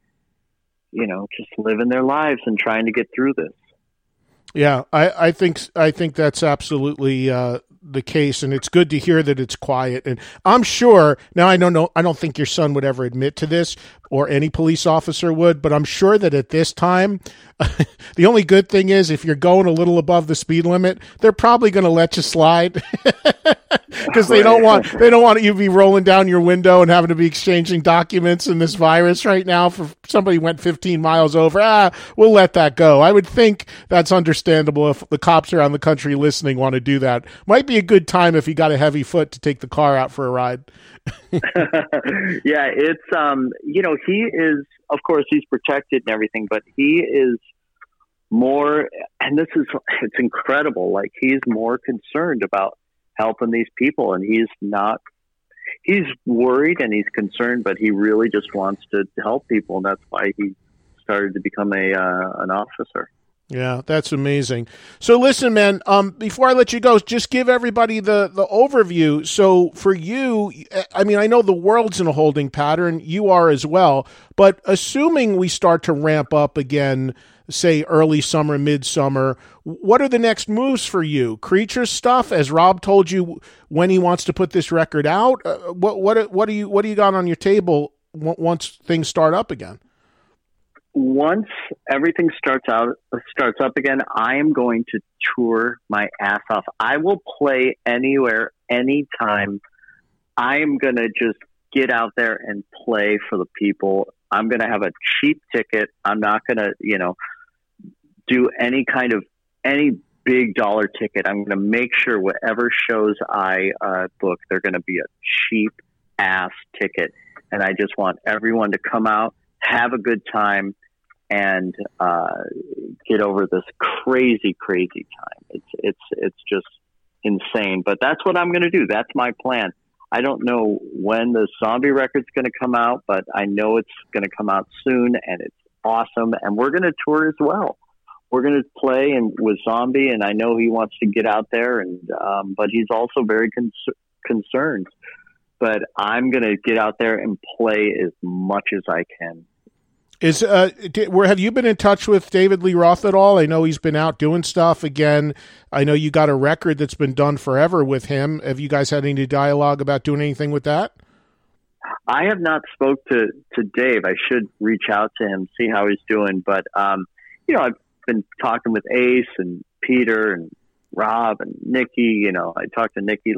just living their lives and trying to get through this. Yeah, I think that's absolutely the case, and it's good to hear that it's quiet. And I'm sure now, I don't think your son would ever admit to this, or any police officer would, but I'm sure that at this time, the only good thing is if you're going a little above the speed limit, they're probably going to let you slide because they don't want you to be rolling down your window and having to be exchanging documents in this virus right now. For somebody went 15 miles over, we'll let that go. I would think that's understandable if the cops around the country listening want to do that. Might be a good time if you got a heavy foot to take the car out for a ride. Yeah, it's he is, of course, he's protected and everything, but he is more, and it's incredible, like he's more concerned about helping these people, and he's worried and he's concerned, but he really just wants to help people, and that's why he started to become an officer. Yeah, that's amazing. So listen, man, before I let you go, just give everybody the overview. So for you, I mean, I know the world's in a holding pattern. You are as well. But assuming we start to ramp up again, say early summer, midsummer, what are the next moves for you? Creature stuff, as Rob told you when he wants to put this record out? What do you got on your table once things start up again? Once everything starts up again, I am going to tour my ass off. I will play anywhere, anytime. I am going to just get out there and play for the people. I'm going to have a cheap ticket. I'm not going to, do any big dollar ticket. I'm going to make sure whatever shows I book, they're going to be a cheap ass ticket. And I just want everyone to come out, have a good time, and get over this crazy time. It's just insane. But that's what I'm going to do. That's my plan. I don't know when the Zombie record's going to come out, but I know it's going to come out soon, and it's awesome. And we're going to tour as well. We're going to play with Zombie, and I know he wants to get out there, and but he's also very concerned. But I'm going to get out there and play as much as I can. Have you been in touch with David Lee Roth at all? I know he's been out doing stuff again. I know you got a record that's been done forever with him. Have you guys had any dialogue about doing anything with that? I have not spoke to Dave. I should reach out to him, see how he's doing. But, I've been talking with Ace and Peter and Rob and Nikki. I talk to Nikki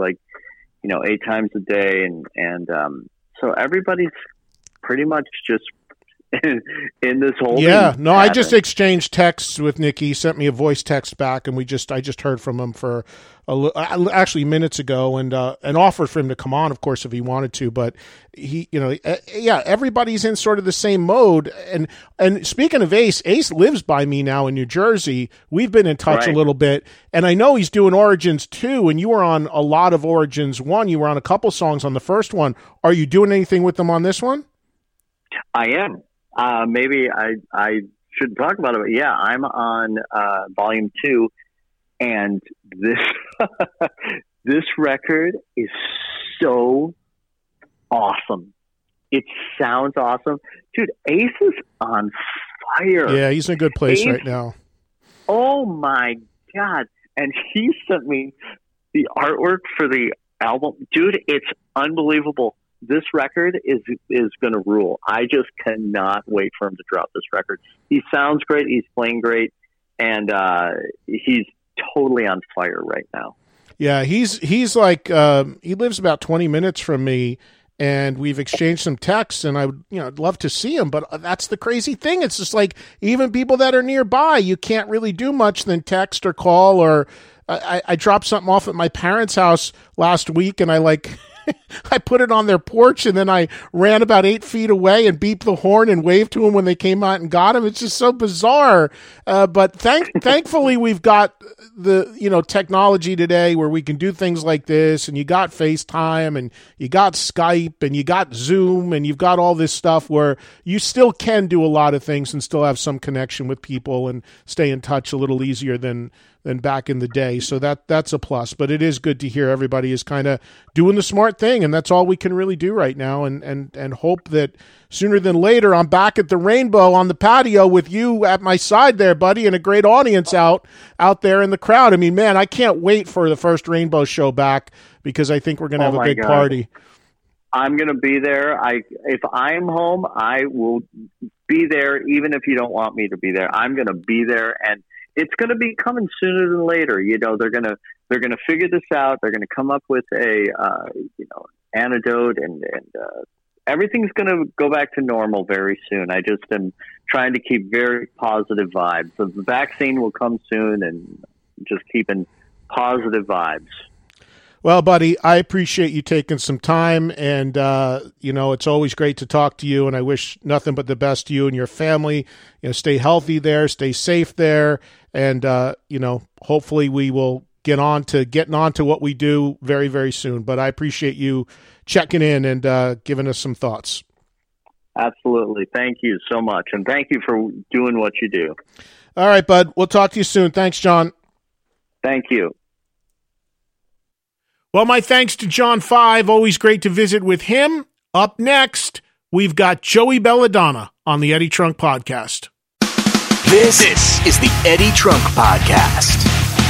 8 times a day. And so everybody's pretty much just in this whole pattern. I just exchanged texts with Nick. He sent me a voice text back, and I just heard from him for actually minutes ago, and offered for him to come on, of course, if he wanted to. But he, everybody's in sort of the same mode. And speaking of Ace lives by me now in New Jersey. We've been in touch a little bit, and I know he's doing Origins 2, and you were on a lot of Origins 1. You were on a couple songs on the first one. Are you doing anything with them on this one? I am. Maybe I should talk about it. But yeah, I'm on Volume 2. And this record is so awesome. It sounds awesome. Dude, Ace is on fire. Yeah, he's in a good place right now. Oh, my God. And he sent me the artwork for the album. Dude, it's unbelievable. This record is going to rule. I just cannot wait for him to drop this record. He sounds great. He's playing great. And he's totally on fire right now. Yeah, he's like he lives about 20 minutes from me, and we've exchanged some texts, and I would I'd love to see him, but that's the crazy thing. It's just like even people that are nearby, you can't really do much than text or call. Or I dropped something off at my parents' house last week, and I put it on their porch, and then I ran about 8 feet away and beeped the horn and waved to them when they came out and got him. It's just so bizarre. But thankfully we've got the, technology today where we can do things like this, and you got FaceTime, and you got Skype, and you got Zoom, and you've got all this stuff where you still can do a lot of things and still have some connection with people and stay in touch a little easier than back in the day. So that's a plus, but it is good to hear everybody is kind of doing the smart thing, and that's all we can really do right now, and hope that sooner than later I'm back at the Rainbow on the patio with you at my side there, buddy, and a great audience out there in the crowd. I mean, man, I can't wait for the first Rainbow show back, because I think we're going to have a big party. I'm going to be there. If I'm home, I will be there, even if you don't want me to be there. I'm going to be there, and it's going to be coming sooner than later. They're going to figure this out. They're going to come up with a antidote, and everything's going to go back to normal very soon. I just am trying to keep very positive vibes. So the vaccine will come soon, and just keeping positive vibes. Well, buddy, I appreciate you taking some time, and, it's always great to talk to you, and I wish nothing but the best to you and your family. Stay healthy there, stay safe there, and, hopefully we will getting on to what we do very, very soon. But I appreciate you checking in and giving us some thoughts. Absolutely. Thank you so much, and thank you for doing what you do. All right, bud. We'll talk to you soon. Thanks, John. Thank you. Well, my thanks to John 5. Always great to visit with him. Up next, we've got Joey Belladonna on the Eddie Trunk Podcast. This is the Eddie Trunk Podcast.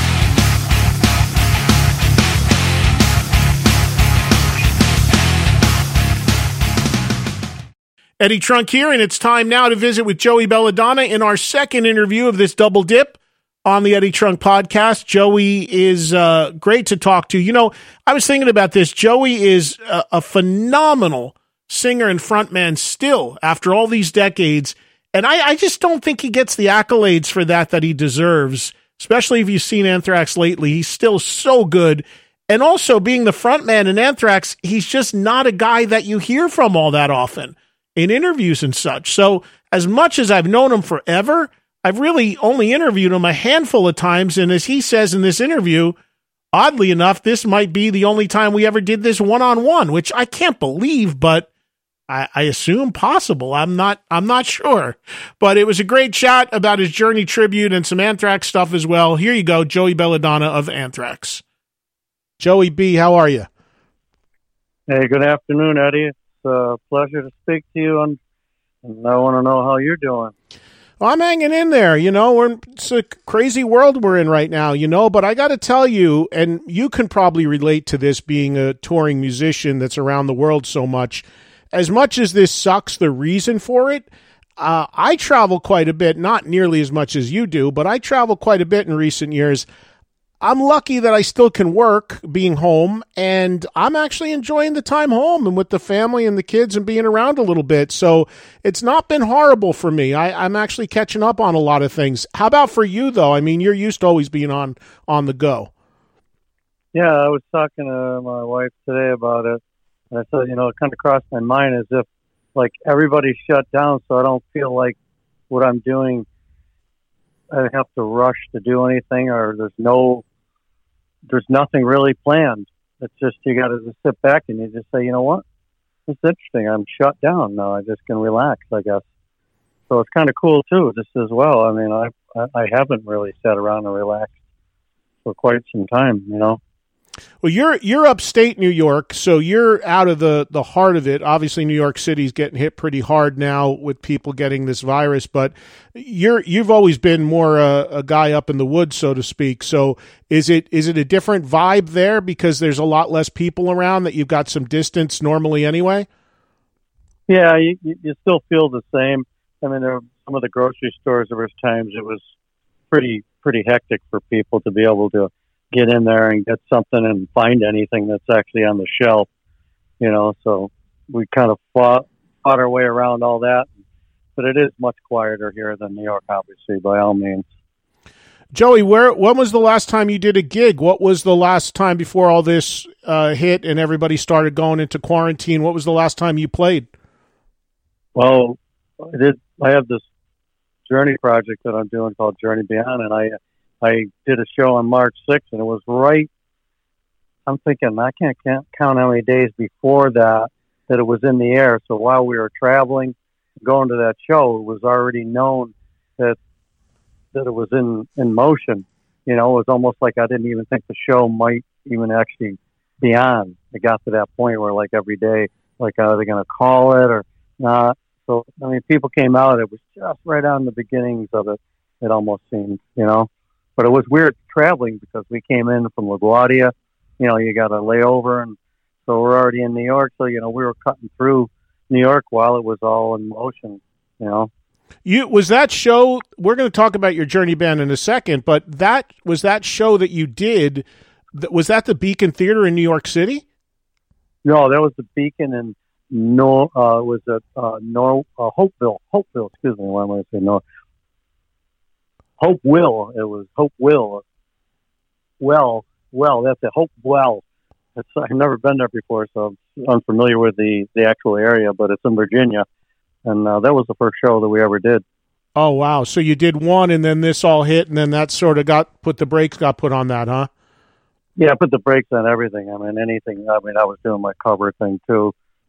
Eddie Trunk here, and it's time now to visit with Joey Belladonna in our second interview of this double dip on the Eddie Trunk Podcast. Joey is great to talk to. I was thinking about this. Joey is a phenomenal singer and frontman still after all these decades, and I just don't think he gets the accolades for that he deserves, especially if you've seen Anthrax lately. He's still so good. And also, being the frontman in Anthrax, he's just not a guy that you hear from all that often in interviews and such. So as much as I've known him forever, I've really only interviewed him a handful of times, and as he says in this interview, oddly enough, this might be the only time we ever did this one-on-one, which I can't believe, but I assume possible. I'm not sure. But it was a great chat about his Journey tribute and some Anthrax stuff as well. Here you go, Joey Belladonna of Anthrax. Joey B., how are you? Hey, good afternoon, Eddie. It's a pleasure to speak to you, and I want to know how you're doing. Well, I'm hanging in there. It's a crazy world we're in right now, but I got to tell you, and you can probably relate to this being a touring musician that's around the world so much as this sucks, the reason for it, I travel quite a bit, not nearly as much as you do, but I travel quite a bit in recent years. I'm lucky that I still can work being home, and I'm actually enjoying the time home and with the family and the kids and being around a little bit. So it's not been horrible for me. I'm actually catching up on a lot of things. How about for you, though? I mean, you're used to always being on the go. Yeah, I was talking to my wife today about it, and I said, it kind of crossed my mind as if, like, everybody's shut down, so I don't feel like what I'm doing, I have to rush to do anything, or there's nothing really planned. It's just you got to just sit back and you just say, you know what, it's interesting. I'm shut down now. I just can relax, I guess. So it's kind of cool too, just as well. I mean, I haven't really sat around and relaxed for quite some time, Well, you're upstate New York, so you're out of the heart of it. Obviously, New York City's getting hit pretty hard now with people getting this virus, but you've always been more a guy up in the woods, so to speak. So is it a different vibe there because there's a lot less people around, that you've got some distance normally anyway? Yeah, you still feel the same. I mean, there were some of the grocery stores, there was times it was pretty hectic for people to be able to get in there and get something and find anything that's actually on the shelf, so we kind of fought our way around all that. But it is much quieter here than New York, obviously, by all means. Joey, when was the last time you did a gig? What was the last time before all this hit and everybody started going into quarantine? What was the last time you played? Well, I have this Journey project that I'm doing called Journey Beyond, and I did a show on March 6th, and it was right, I'm thinking, I can't count how many days before that it was in the air. So while we were traveling, going to that show, it was already known that it was in motion. It was almost like I didn't even think the show might even actually be on. It got to that point where, like, every day, like, are they going to call it or not? So, I mean, people came out. It was just right on the beginnings of it, it almost seemed, But it was weird traveling because we came in from LaGuardia. You got a layover, and so we're already in New York. So, we were cutting through New York while it was all in motion, Was that show, we're going to talk about your Journey Band in a second, but that show that you did, was that the Beacon Theater in New York City? No, that was the Beacon in Hopeville. Excuse me, why am I saying no? Hopewell. It was Hopewell. Well, that's it. Hopewell. I've never been there before, so I'm unfamiliar with the actual area, but it's in Virginia. And that was the first show that we ever did. Oh, wow. So you did one, and then this all hit, and then that sort of got put on that, huh? Yeah, I put the brakes on everything. I mean, anything. I mean, I was doing my cover thing, too,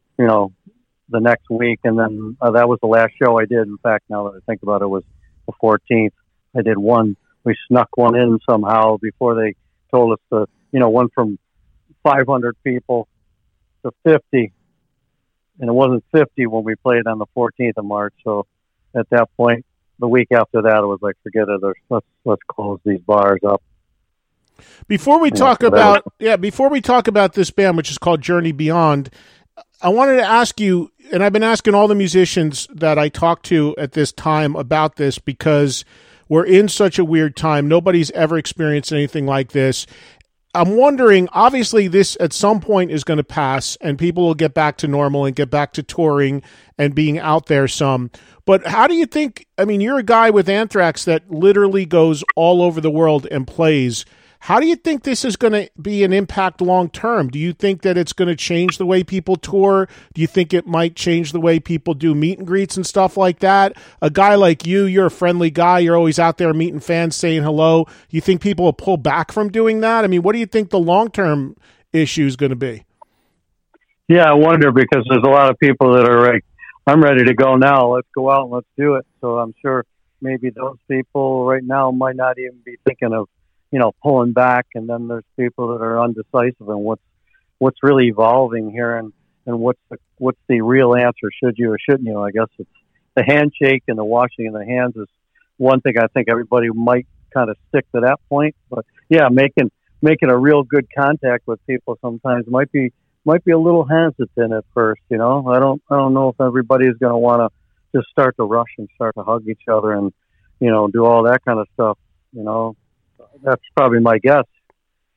the next week. And then that was the last show I did. In fact, now that I think about it, was the 14th. I did one. We snuck one in somehow before they told us to, one from 500 people to 50. And it wasn't 50 when we played on the 14th of March. So at that point, the week after that, it was like, forget it. Let's close these bars up. Before we talk about this band, which is called Journey Beyond, I wanted to ask you, and I've been asking all the musicians that I talk to at this time about this, because we're in such a weird time. Nobody's ever experienced anything like this. I'm wondering, obviously this at some point is going to pass and people will get back to normal and get back to touring and being out there some. But how do you think, I mean, you're a guy with Anthrax that literally goes all over the world and plays. How do you think this is going to be an impact long term? Do you think that it's going to change the way people tour? Do you think it might change the way people do meet and greets and stuff like that? A guy like you're a friendly guy. You're always out there meeting fans, saying hello. You think people will pull back from doing that? I mean, what do you think the long term issue is going to be? Yeah, I wonder, because there's a lot of people that are like, I'm ready to go now. Let's go out and let's do it. So I'm sure maybe those people right now might not even be thinking of, pulling back. And then there's people that are undecisive and what's really evolving here, and what's the real answer. Should you or shouldn't you? I guess it's the handshake and the washing of the hands is one thing. I think everybody might kind of stick to that point, but yeah, making a real good contact with people sometimes might be a little hesitant at first. I don't know if everybody is going to want to just start to rush and start to hug each other and, do all that kind of stuff. That's probably my guess.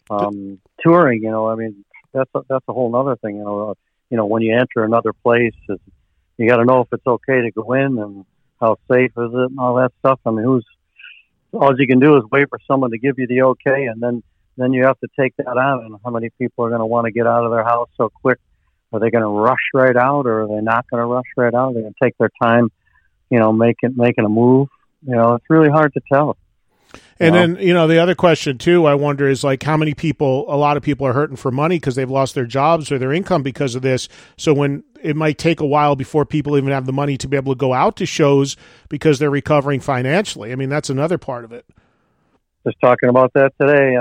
touring, I mean, that's a whole other thing, when you enter another place, you got to know if it's okay to go in and how safe is it and all that stuff. I mean, all you can do is wait for someone to give you the okay, and then you have to take that on. And how many people are going to want to get out of their house so quick? Are they going to rush right out, or are they not going to rush right out? They're going to take their time, making a move. It's really hard to tell. And then, the other question too, I wonder is like how many people, a lot of people are hurting for money because they've lost their jobs or their income because of this. So when it might take a while before people even have the money to be able to go out to shows because they're recovering financially. I mean, that's another part of it. Just talking about that today.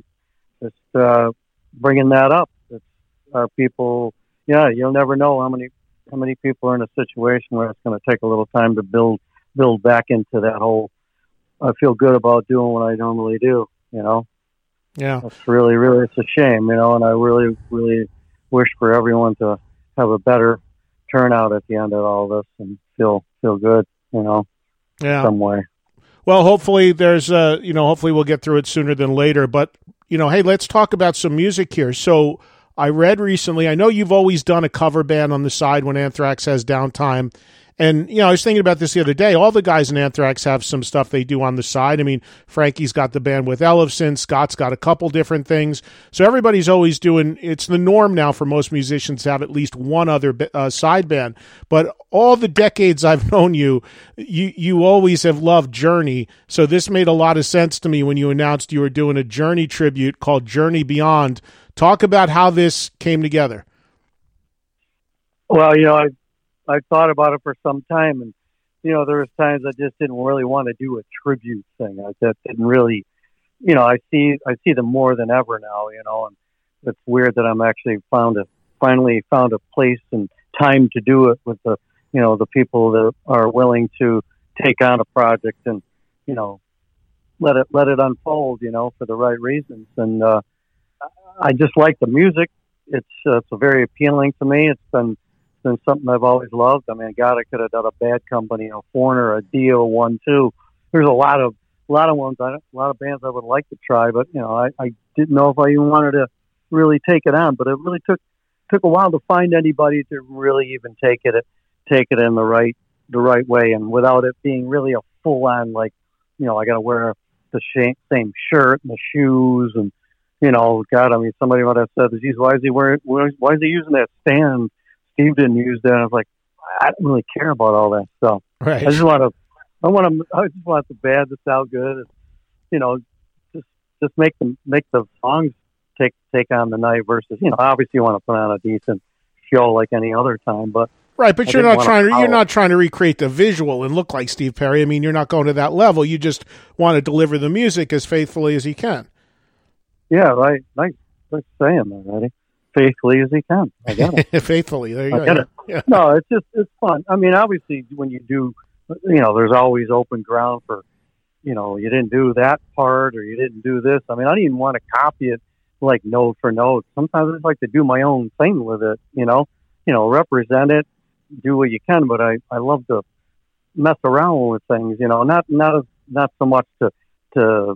Just bringing that up. Our people, you'll never know how many people are in a situation where it's going to take a little time to build back into that whole, I feel good about doing what I normally do, Yeah. It's really, really, it's a shame, and I really, really wish for everyone to have a better turnout at the end of all this and feel good, some way. Well, hopefully hopefully we'll get through it sooner than later, but, hey, let's talk about some music here. So I read recently, I know you've always done a cover band on the side when Anthrax has downtime. And, I was thinking about this the other day. All the guys in Anthrax have some stuff they do on the side. I mean, Frankie's got the band with Ellefson. Scott's got a couple different things. So everybody's always it's the norm now for most musicians to have at least one other side band. But all the decades I've known you always have loved Journey. So this made a lot of sense to me when you announced you were doing a Journey tribute called Journey Beyond. Talk about how this came together. Well, I thought about it for some time, and there was times I just didn't really want to do a tribute thing. That didn't really, I see them more than ever now, and it's weird that I'm actually finally found a place and time to do it with the people that are willing to take on a project and let it unfold, for the right reasons. And I just like the music. It's very appealing to me. It's been something I've always loved. I mean, God, I could have done a Bad Company, a Foreigner, a Dio one too. There's a lot of ones, a lot of bands I would like to try, but I didn't know if I even wanted to really take it on. But it really took a while to find anybody to really even take it in the right way, and without it being really a full on I got to wear the same shirt and the shoes and God, I mean, somebody might have said, "Geez, why is he using that stand? Steve didn't use that." And I was like, I don't really care about all that stuff. Right. I just want the band to sound good, and just make the songs take on the night versus obviously you want to put on a decent show like any other time, but right. But you're not trying to recreate the visual and look like Steve Perry. I mean, you're not going to that level. You just want to deliver the music as faithfully as you can. Yeah, right. Nice saying that, Eddie. Faithfully as he can. I get it. Faithfully. There you go. I get it. Yeah. No, it's fun. I mean, obviously, when you do, there's always open ground for, you didn't do that part or you didn't do this. I mean, I didn't even want to copy it like note for note. Sometimes I just like to do my own thing with it. Represent it, do what you can. But I love to mess around with things. Not so much to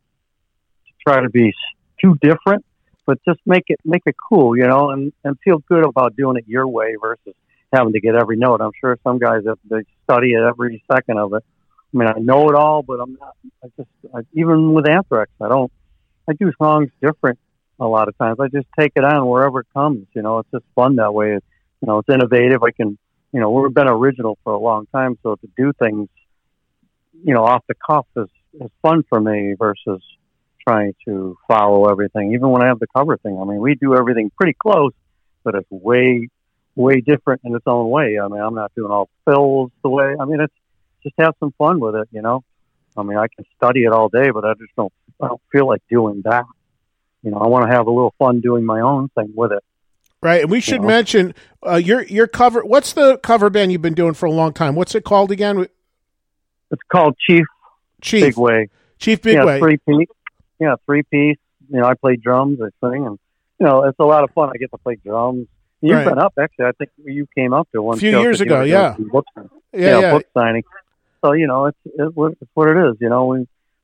try to be too different, but just make it cool, and feel good about doing it your way versus having to get every note. I'm sure some guys they study it every second of it. I mean, I know it all, but I'm not. Even with Anthrax, I do songs different a lot of times. I just take it on wherever it comes. It's just fun that way. It's innovative. I can, we've been original for a long time, so to do things, off the cuff is fun for me versus trying to follow everything. Even when I have the cover thing, I mean, we do everything pretty close, but it's way, way different in its own way. I mean, I'm not doing all fills the way. I mean, it's just have some fun with it, I mean, I can study it all day, but I don't feel like doing that. I want to have a little fun doing my own thing with it. Right, and we should mention your cover. What's the cover band you've been doing for a long time? What's it called again? It's called Chief Bigway. Chief Bigway. 3-piece. Yeah, 3-piece. I play drums, I sing, and it's a lot of fun. I get to play drums. You've been up, actually. I think you came up to one a few years ago. Yeah. Book signing. So it's what it is.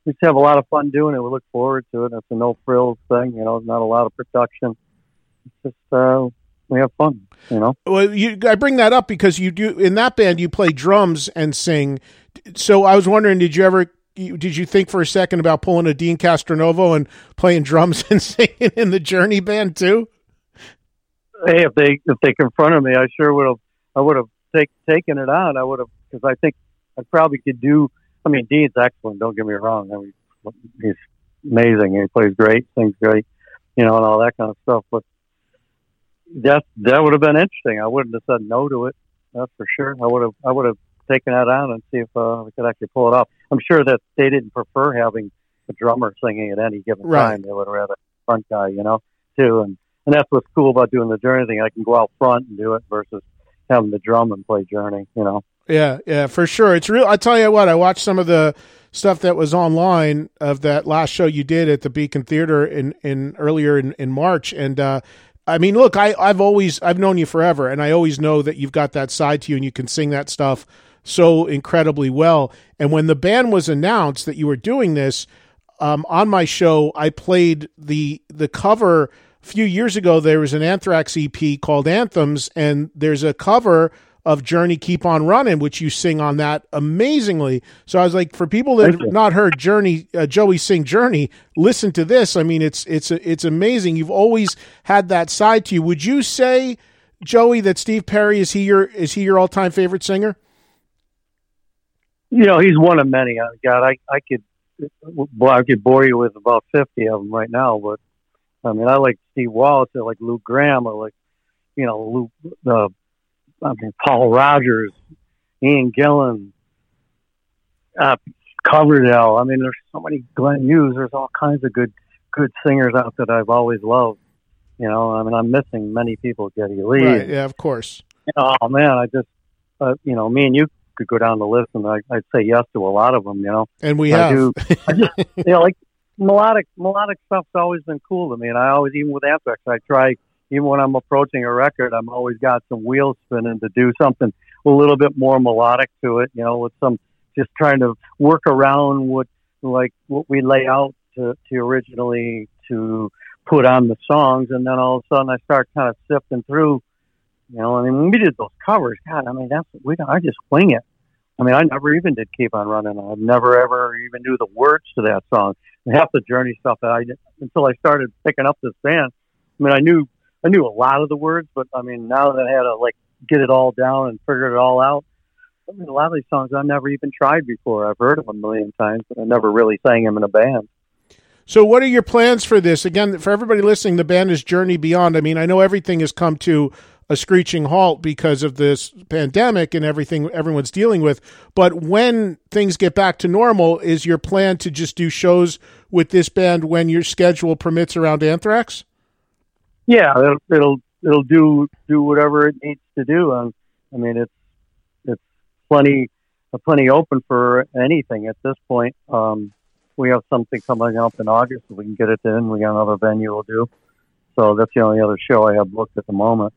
we just have a lot of fun doing it. We look forward to it. It's a no frills thing, not a lot of production. It's just we have fun, Well, I bring that up because you do in that band. You play drums and sing. So I was wondering, did you think for a second about pulling a Dean Castronovo and playing drums and singing in the Journey band too? Hey, if they confronted me, I sure would have. I would have taken it on. I would have, because I think I probably could do. I mean, Dean's excellent. Don't get me wrong. I mean, he's amazing. He plays great, sings great, and all that kind of stuff. But that would have been interesting. I wouldn't have said no to it. That's for sure. I would have taken that on and see if we could actually pull it off. I'm sure that they didn't prefer having the drummer singing at any given time. They would have rather front guy, too. And that's what's cool about doing the Journey thing. I can go out front and do it versus having the drum and play Journey, Yeah, for sure. It's real. I tell you what, I watched some of the stuff that was online of that last show you did at the Beacon Theater in earlier in March. And, I mean, look, I've known you forever, and I always know that you've got that side to you and you can sing that stuff so incredibly well. And when the band was announced that you were doing this, on my show, I played the cover. A few years ago, there was an Anthrax EP called Anthems, and there's a cover of Journey Keep On Running, which you sing on that amazingly. So I was like, for people that have not heard Joey sing Journey, listen to this. I mean, it's amazing. You've always had that side to you. Would you say, Joey, that Steve Perry, is he your all-time favorite singer? He's one of many. God, I could bore you with about 50 of them right now, but I mean, I like Steve Wallace, I like Lou Gramm, I like, Paul Rogers, Ian Gillan, Coverdale. I mean, there's so many Glenn Hughes. There's all kinds of good singers out that I've always loved. I mean, I'm missing many people, Geddy Lee. Right, yeah, of course. Oh, man, I just, me and you could go down the list, and I'd say yes to a lot of them, And we have. I just, like, melodic stuff's always been cool to me, and I always, even with Anthrax, I try, even when I'm approaching a record, I'm always got some wheels spinning to do something a little bit more melodic to it, with some, just trying to work around what we lay out to originally to put on the songs, and then all of a sudden I start kind of sifting through, I mean, when we did those covers, God, I mean, I just wing it. I mean, I never even did Keep On Running. I never ever even knew the words to that song. And half the Journey stuff until I started picking up this band. I mean, I knew a lot of the words, but I mean, now that I had to get it all down and figure it all out, I mean, a lot of these songs I've never even tried before. I've heard them a million times, but I never really sang them in a band. So what are your plans for this? Again, for everybody listening, the band is Journey Beyond. I mean, I know everything has come to a screeching halt because of this pandemic and everything everyone's dealing with. But when things get back to normal, is your plan to just do shows with this band when your schedule permits around Anthrax? Yeah, it'll do whatever it needs to do. I mean, it's plenty open for anything at this point. We have something coming up in August. If we can get it in, we got another venue we'll do. So that's the only other show I have booked at the moment.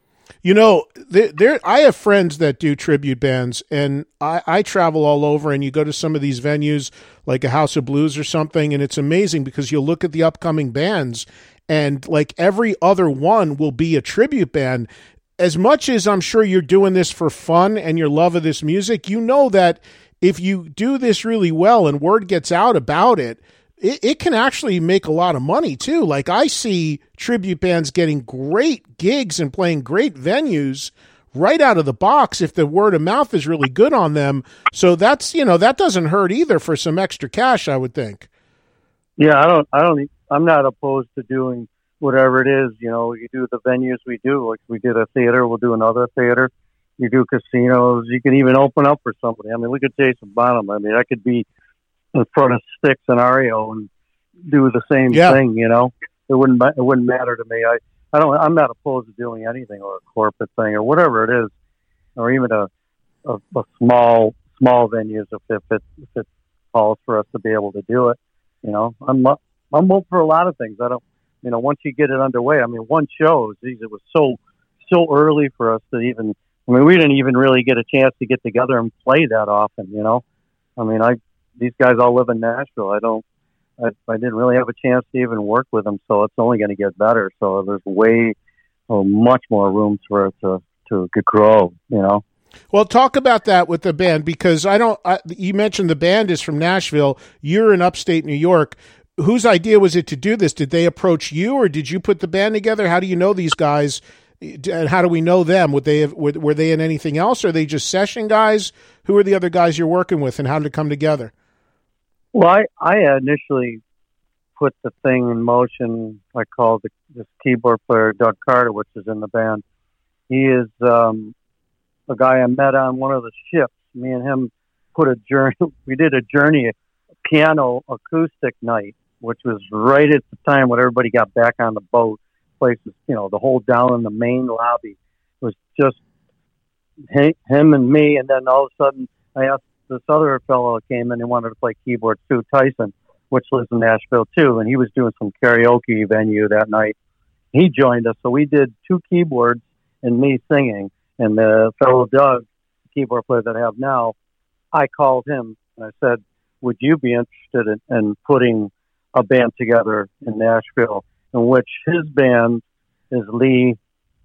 I have friends that do tribute bands, and I travel all over, and you go to some of these venues like a House of Blues or something, and it's amazing because you'll look at the upcoming bands, and every other one will be a tribute band. As much as I'm sure you're doing this for fun and your love of this music, that if you do this really well and word gets out about it, it can actually make a lot of money too. I see tribute bands getting great gigs and playing great venues right out of the box if the word of mouth is really good on them. So that's, that doesn't hurt either for some extra cash, I would think. Yeah, I'm not opposed to doing whatever it is. You do the venues we do, like we did a theater, we'll do another theater. You do casinos. You can even open up for somebody. I mean, look at Jason Bonham. I mean, I could be in front of Styx and REO and do the same thing. It wouldn't matter to me. I'm not opposed to doing anything, or a corporate thing, or whatever it is, or even a small venues if it calls for us to be able to do it. I'm up for a lot of things. I don't. Once you get it underway. I mean, one show. Geez, it was so early for us to even. I mean, we didn't even really get a chance to get together and play that often. I mean, these guys all live in Nashville. I didn't really have a chance to even work with them, so it's only going to get better. So there's much more room for it to grow, you know. Well, talk about that with the band, because you mentioned the band is from Nashville. You're in upstate New York. Whose idea was it to do this? Did they approach you, or did you put the band together? How do you know these guys, and how do we know them? Were they in anything else, or are they just session guys? Who are the other guys you're working with, and how did it come together? Well, I initially put the thing in motion. I called this keyboard player, Doug Carter, which is in the band. He is a guy I met on one of the ships. Me and him we did a Journey piano acoustic night, which was right at the time when everybody got back on the boat. Places, you know, the whole down in the main lobby was just him and me. And then all of a sudden, I asked this other fellow that came in and wanted to play keyboard too, Tyson, which lives in Nashville too, and he was doing some karaoke venue that night. He joined us, so we did 2 keyboards and me singing. And the fellow Doug, the keyboard player that I have now, I called him and I said, would you be interested in putting a band together in Nashville, in which his band is Lee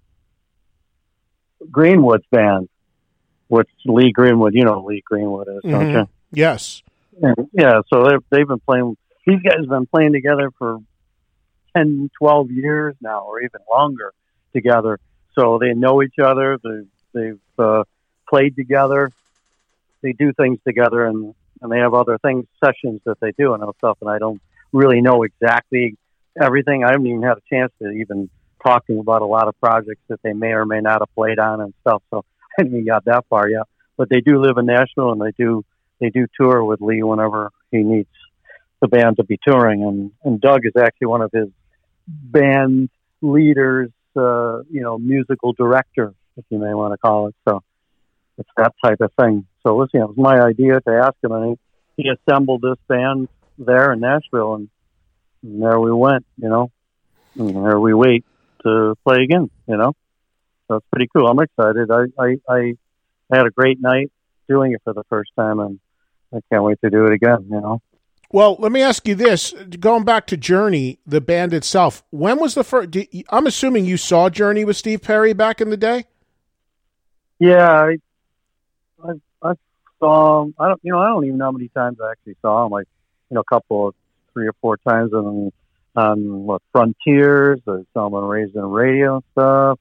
Greenwood's band, which Lee Greenwood, you know who Lee Greenwood is, don't you? Yes. And, yeah, so they've been playing, these guys have been playing together for 10, 12 years now, or even longer together. So they know each other, they've played together, they do things together, and they have other sessions that they do and stuff, and I don't really know exactly everything. I haven't even had a chance to even talking about a lot of projects that they may or may not have played on and stuff, so I haven't even got that far yet. But they do live in Nashville, and they do tour with Lee whenever he needs the band to be touring, and Doug is actually one of his band leaders, musical director, if you may want to call it. So it's that type of thing. So it was my idea to ask him, and he assembled this band there in Nashville, and there we went, you know, and there we wait to play again, you know. So it's pretty cool. I'm excited. I had a great night doing it for the first time, and I can't wait to do it again, you know. Well, let me ask you this. Going back to Journey, the band itself, when was the first... I'm assuming you saw Journey with Steve Perry back in the day? Yeah, I saw him. I don't even know how many times I actually saw him. A couple of 3 or 4 times on Frontiers. I saw him on Raised in Radio and stuff.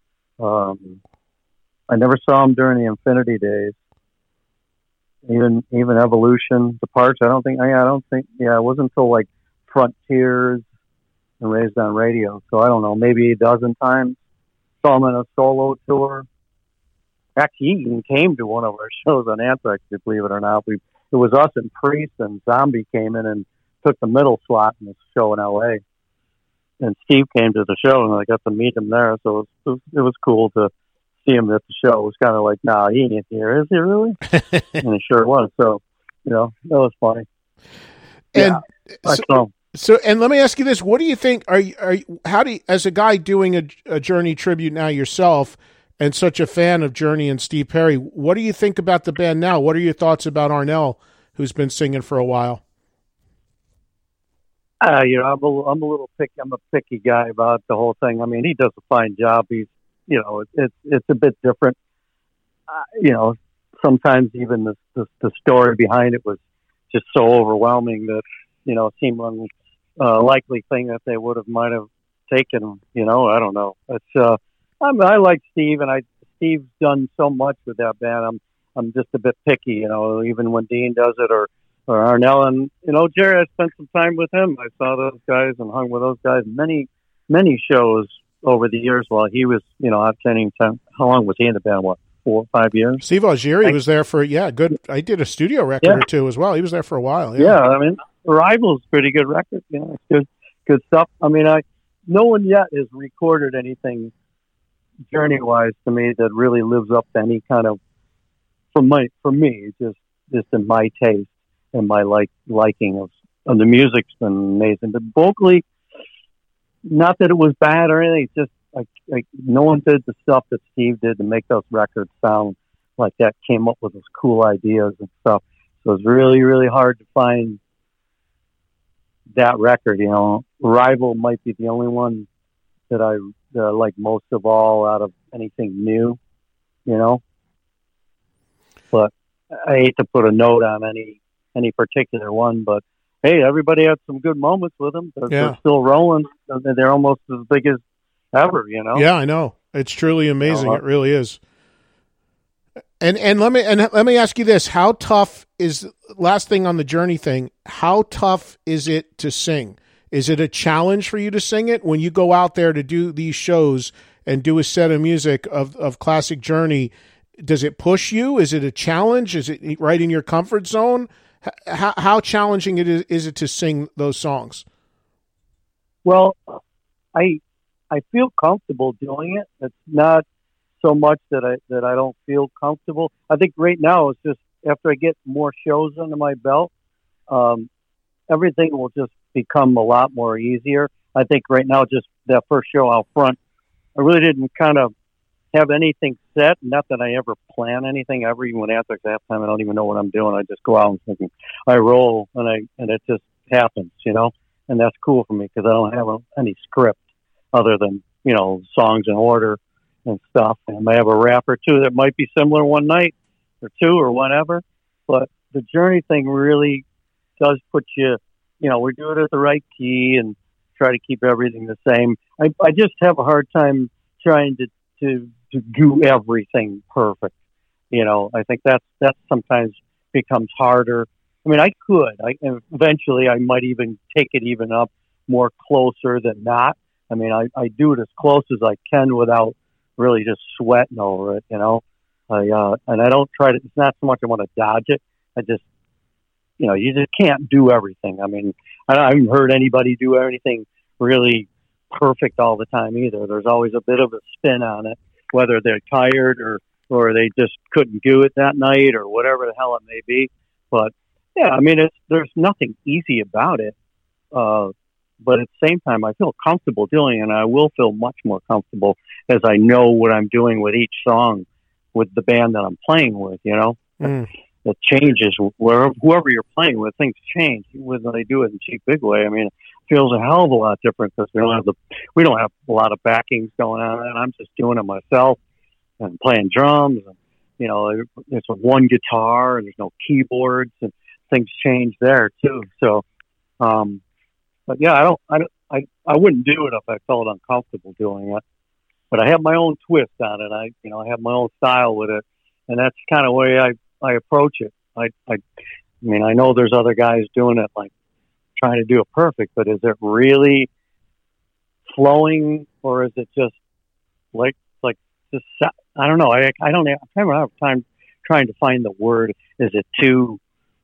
I never saw him during the Infinity days. Even Evolution, Departure. It wasn't until like Frontiers and Raised on Radio. So I don't know, maybe a dozen times. Saw him in a solo tour. Actually, he even came to one of our shows on Anthrax, believe it or not. It was us and Priest and Zombie came in and took the middle slot in the show in L.A. And Steve came to the show, and I got to meet him there. So it was cool to see him at the show. It was kind of like, nah, he ain't here, is he really? And he sure was. So, that was funny. And yeah, so, and let me ask you this: what do you think? As a guy doing a Journey tribute now yourself, and such a fan of Journey and Steve Perry, what do you think about the band now? What are your thoughts about Arnell, who's been singing for a while? I'm a little picky. I'm a picky guy about the whole thing. I mean, he does a fine job. He's, it's a bit different. Sometimes even the story behind it was just so overwhelming that, it seemed an likely thing that they might have taken. I don't know. It's I like Steve, and Steve's done so much with that band. I'm just a bit picky, even when Dean does it or Arnell. And, Jerry, I spent some time with him. I saw those guys and hung with those guys many, many shows over the years while he was, attending time. How long was he in the band? 4 or 5 years? Steve Algieri was there for, good. I did a studio record or 2 as well. He was there for a while. Yeah, I mean, Arrival's a pretty good record. It's good stuff. I mean, no one yet has recorded anything Journey-wise to me that really lives up to any kind of, for me, just in my taste and my liking of the music's been amazing. But vocally, not that it was bad or anything, it's just like no one did the stuff that Steve did to make those records sound like that, came up with those cool ideas and stuff. So it's really, really hard to find that record. You know, Rival might be the only one that I like most of all out of anything new, you know. But I hate to put a note on any particular one, but hey, everybody had some good moments with them. They're still rolling. They're almost as big as ever, you know. Yeah, I know. It's truly amazing. It really is. And let me ask you this: how tough is, last thing on the Journey thing? How tough is it to sing? Is it a challenge for you to sing it when you go out there to do these shows and do a set of music of classic Journey? Does it push you? Is it a challenge? Is it right in your comfort zone? How challenging is it to sing those songs? Well, I feel comfortable doing it. It's not so much that I don't feel comfortable. I think right now it's just after I get more shows under my belt, everything will just become a lot more easier. I think right now, just that first show out front, I really didn't kind of have anything set. Not that I ever plan anything ever. Even when after halftime, I don't even know what I'm doing. I just go out and thinking, I roll, and it just happens, you know. And that's cool for me because I don't have any script other than, you know, songs in order and stuff. And I have a rap or two that might be similar one night or two or whatever. But the Journey thing really does put you, you know, we do it at the right key and try to keep everything the same. I just have a hard time trying to do everything perfect. You know, I think that sometimes becomes harder. I mean, I could. Eventually I might even take it even up more closer than not. I mean, I do it as close as I can without really just sweating over it, you know. And I don't try to, it's not so much I want to dodge it. I just, you know, you just can't do everything. I mean, I haven't heard anybody do anything really perfect all the time either. There's always a bit of a spin on it, whether they're tired or they just couldn't do it that night or whatever the hell it may be. But yeah, I mean, there's nothing easy about it. But at the same time, I feel comfortable doing it, and I will feel much more comfortable as I know what I'm doing with each song with the band that I'm playing with, you know. It changes whoever you're playing with, things change when they do it in Cheap Big Way. I mean, it feels a hell of a lot different because we don't have a lot of backings going on, and I'm just doing it myself and playing drums, and you know, there's one guitar and there's no keyboards, and things change there too. So, but yeah, I wouldn't do it if I felt uncomfortable doing it. But I have my own twist on it. I have my own style with it, and that's kind of the way I approach it. I mean, I know there's other guys doing it, like trying to do it perfect, but is it really flowing, or is it just like just, I don't know. I don't have time trying to find the word. Is it too,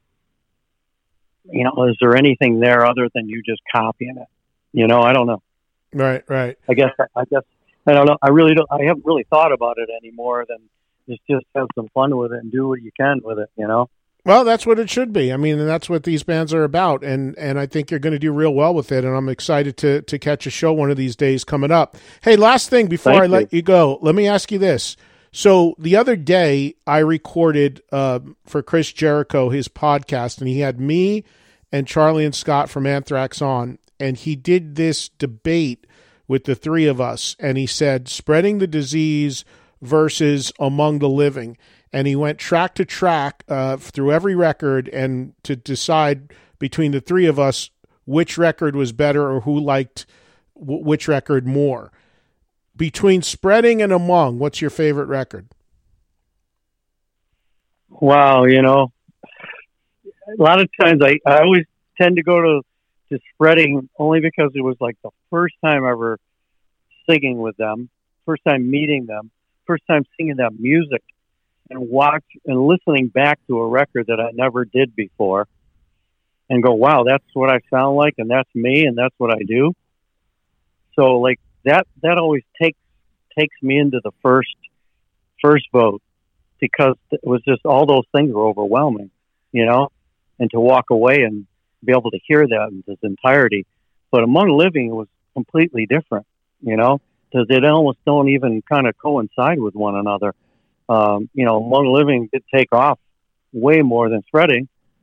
you know, is there anything there other than you just copying it? You know, I don't know. Right. I guess I don't know. I haven't really thought about it anymore than just have some fun with it and do what you can with it, you know? Well, that's what it should be. I mean, and that's what these bands are about. And I think you're going to do real well with it. And I'm excited to catch a show one of these days coming up. Hey, last thing before I let you go, let me ask you this. So the other day I recorded for Chris Jericho, his podcast, and he had me and Charlie and Scott from Anthrax on, and he did this debate with the three of us. And he said, spreading the disease versus Among the Living. And he went track to track through every record and to decide between the three of us which record was better or who liked which record more. Between Spreading and Among, what's your favorite record? Wow, you know, a lot of times I always tend to go to Spreading only because it was like the first time ever singing with them, first time meeting them, first time singing that music, and listening back to a record that I never did before, and go, wow, that's what I sound like, and that's me, and that's what I do. So like that always takes me into the first vote, because it was just all those things were overwhelming, you know, and to walk away and be able to hear that in its entirety. But Among the Living was completely different, you know, because they almost don't even kind of coincide with one another. You know, Among the Living did take off way more than Spreading,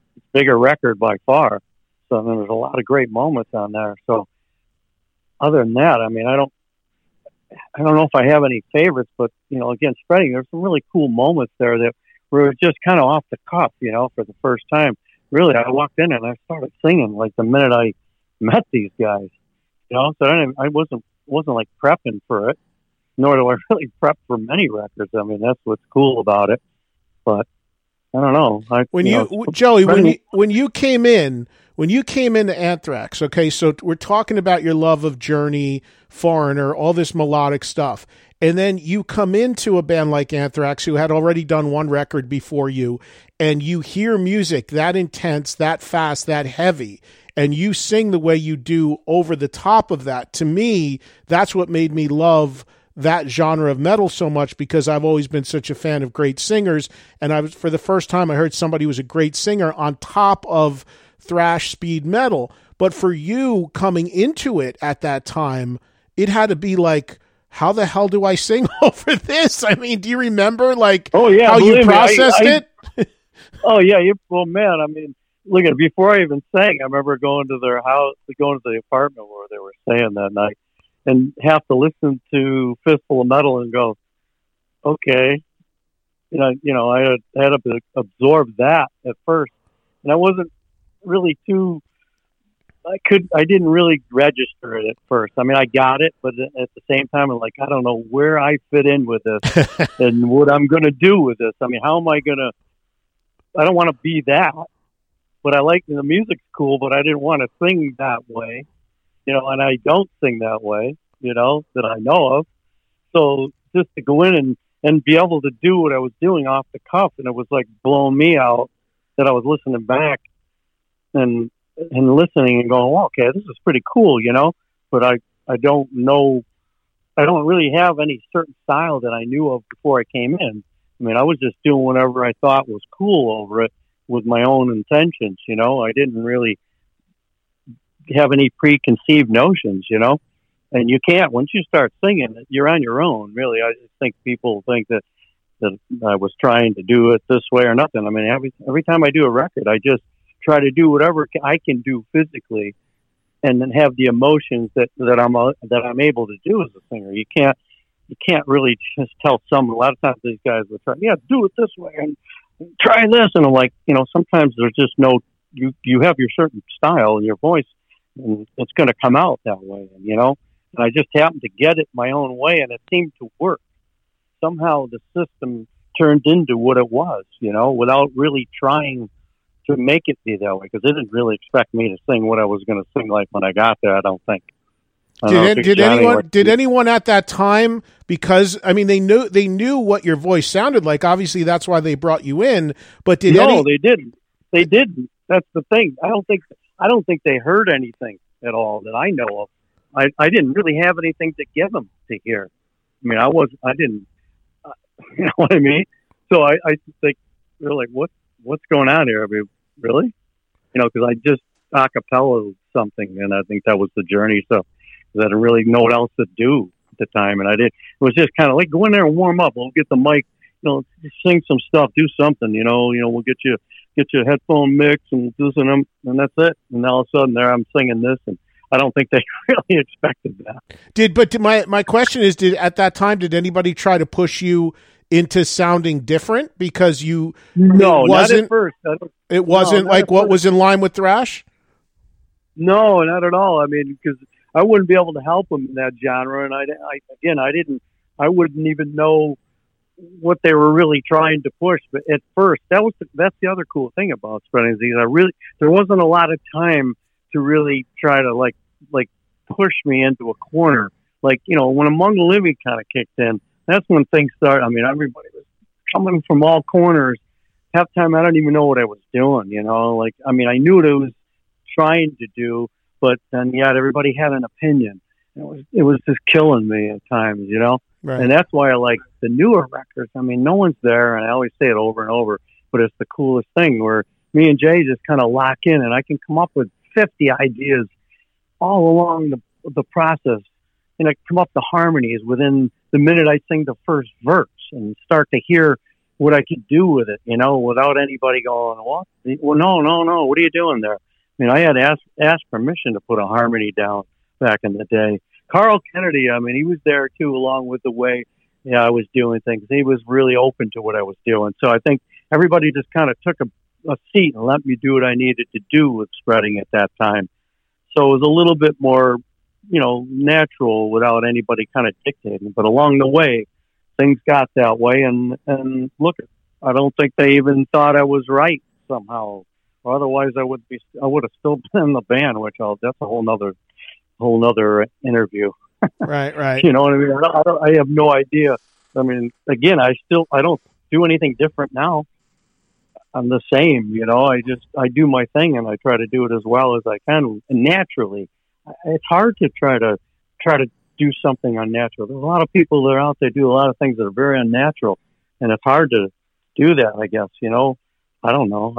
bigger record by far. So there's a lot of great moments on there. So other than that, I mean, I don't know if I have any favorites, but again, Spreading, there's some really cool moments there that were just kind of off the cuff, for the first time. Really, I walked in and I started singing like the minute I met these guys. So I wasn't like prepping for it, nor do I really prep for many records. I mean, that's what's cool about it. But I don't know. Joey, when you came into Anthrax, okay, so we're talking about your love of Journey, Foreigner, all this melodic stuff. And then you come into a band like Anthrax, who had already done one record before you, and you hear music that intense, that fast, that heavy, and you sing the way you do over the top of that. To me, that's what made me love that genre of metal so much, because I've always been such a fan of great singers. And for the first time, I heard somebody who was a great singer on top of thrash speed metal. But for you coming into it at that time, it had to be like, how the hell do I sing over this? I mean, do you remember how you processed it? Oh yeah. Well, man, I mean, look at it. Before I even sang, I remember going to their house, going to the apartment where they were staying that night, and have to listen to Fistful of Metal and go, okay, I had to absorb that at first, and I wasn't really I didn't really register it at first. I mean, I got it, but at the same time, I'm like, I don't know where I fit in with this and what I'm going to do with this. I mean, how am I going to, I don't want to be that, but I like the music's cool, but I didn't want to sing that way, and I don't sing that way, that I know of. So just to go in and be able to do what I was doing off the cuff, and it was like blowing me out that I was listening back and listening and going, well, okay, this is pretty cool, but I don't know, I don't really have any certain style that I knew of before I came in. I mean, I was just doing whatever I thought was cool over it with my own intentions, I didn't really have any preconceived notions, and you can't, once you start singing, you're on your own, really. I just think people think that I was trying to do it this way or nothing. I mean, every time I do a record, I just try to do whatever I can do physically, and then have the emotions that I'm able to do as a singer. You can't really just tell someone. A lot of times these guys will try, do it this way and try this, and I'm like, sometimes there's just no. You have your certain style and your voice, and it's going to come out that way, and I just happened to get it my own way, and it seemed to work. Somehow the system turned into what it was, without really trying to make it be that way, because they didn't really expect me to sing what I was going to sing like when I got there, I don't think. Did anyone at that time, because I mean they knew what your voice sounded like, obviously that's why they brought you in, but they didn't. That's the thing. I don't think they heard anything at all that I know of. I didn't really have anything to give them to hear. I mean, I didn't, you know what I mean? So I think they're like, what's going on here? I mean, really? Because I just acapella something, and I think that was the Journey. So I didn't really know what else to do at the time, and it was just kind of like, go in there and warm up. We'll get the mic, just sing some stuff, do something. We'll get you a headphone mix and do some, and that's it. And all of a sudden, there I'm singing this, and I don't think they really expected that. But my question is, at that time, did anybody try to push you into sounding different? Because not at first. It wasn't like what was in line with thrash? No, not at all. I mean, because I wouldn't be able to help them in that genre, and I wouldn't even know what they were really trying to push. But at first, that's the other cool thing about Spreading Disease. There wasn't a lot of time to really try to like push me into a corner. Like, when Among the Living kind of kicked in, that's when things started. I mean, everybody was coming from all corners. Half the time, I don't even know what I was doing, I knew what I was trying to do, but then yet everybody had an opinion. It was just killing me at times, Right. And that's why I like the newer records. I mean, no one's there, and I always say it over and over, but it's the coolest thing where me and Jay just kind of lock in, and I can come up with 50 ideas all along the process, and I come up to harmonies within the minute I sing the first verse, and start to hear what I could do with it, without anybody going, what? Well, no, what are you doing there? I mean, I had asked permission to put a harmony down back in the day. Carl Kennedy, he was there too, along with the way I was doing things. He was really open to what I was doing. So I think everybody just kind of took a seat and let me do what I needed to do with spreading at that time. So it was a little bit more, natural without anybody kind of dictating. But along the way, things got that way. And look, I don't think they even thought I was right somehow. Or otherwise, I would have still been in the band, that's a whole nother interview. Right. You know what I mean? I have no idea. I mean, again, I don't do anything different now. I'm the same, I do my thing and I try to do it as well as I can. And naturally, it's hard to try to do something unnatural. There's a lot of people that are out there do a lot of things that are very unnatural, and it's hard to do that, I guess, I don't know.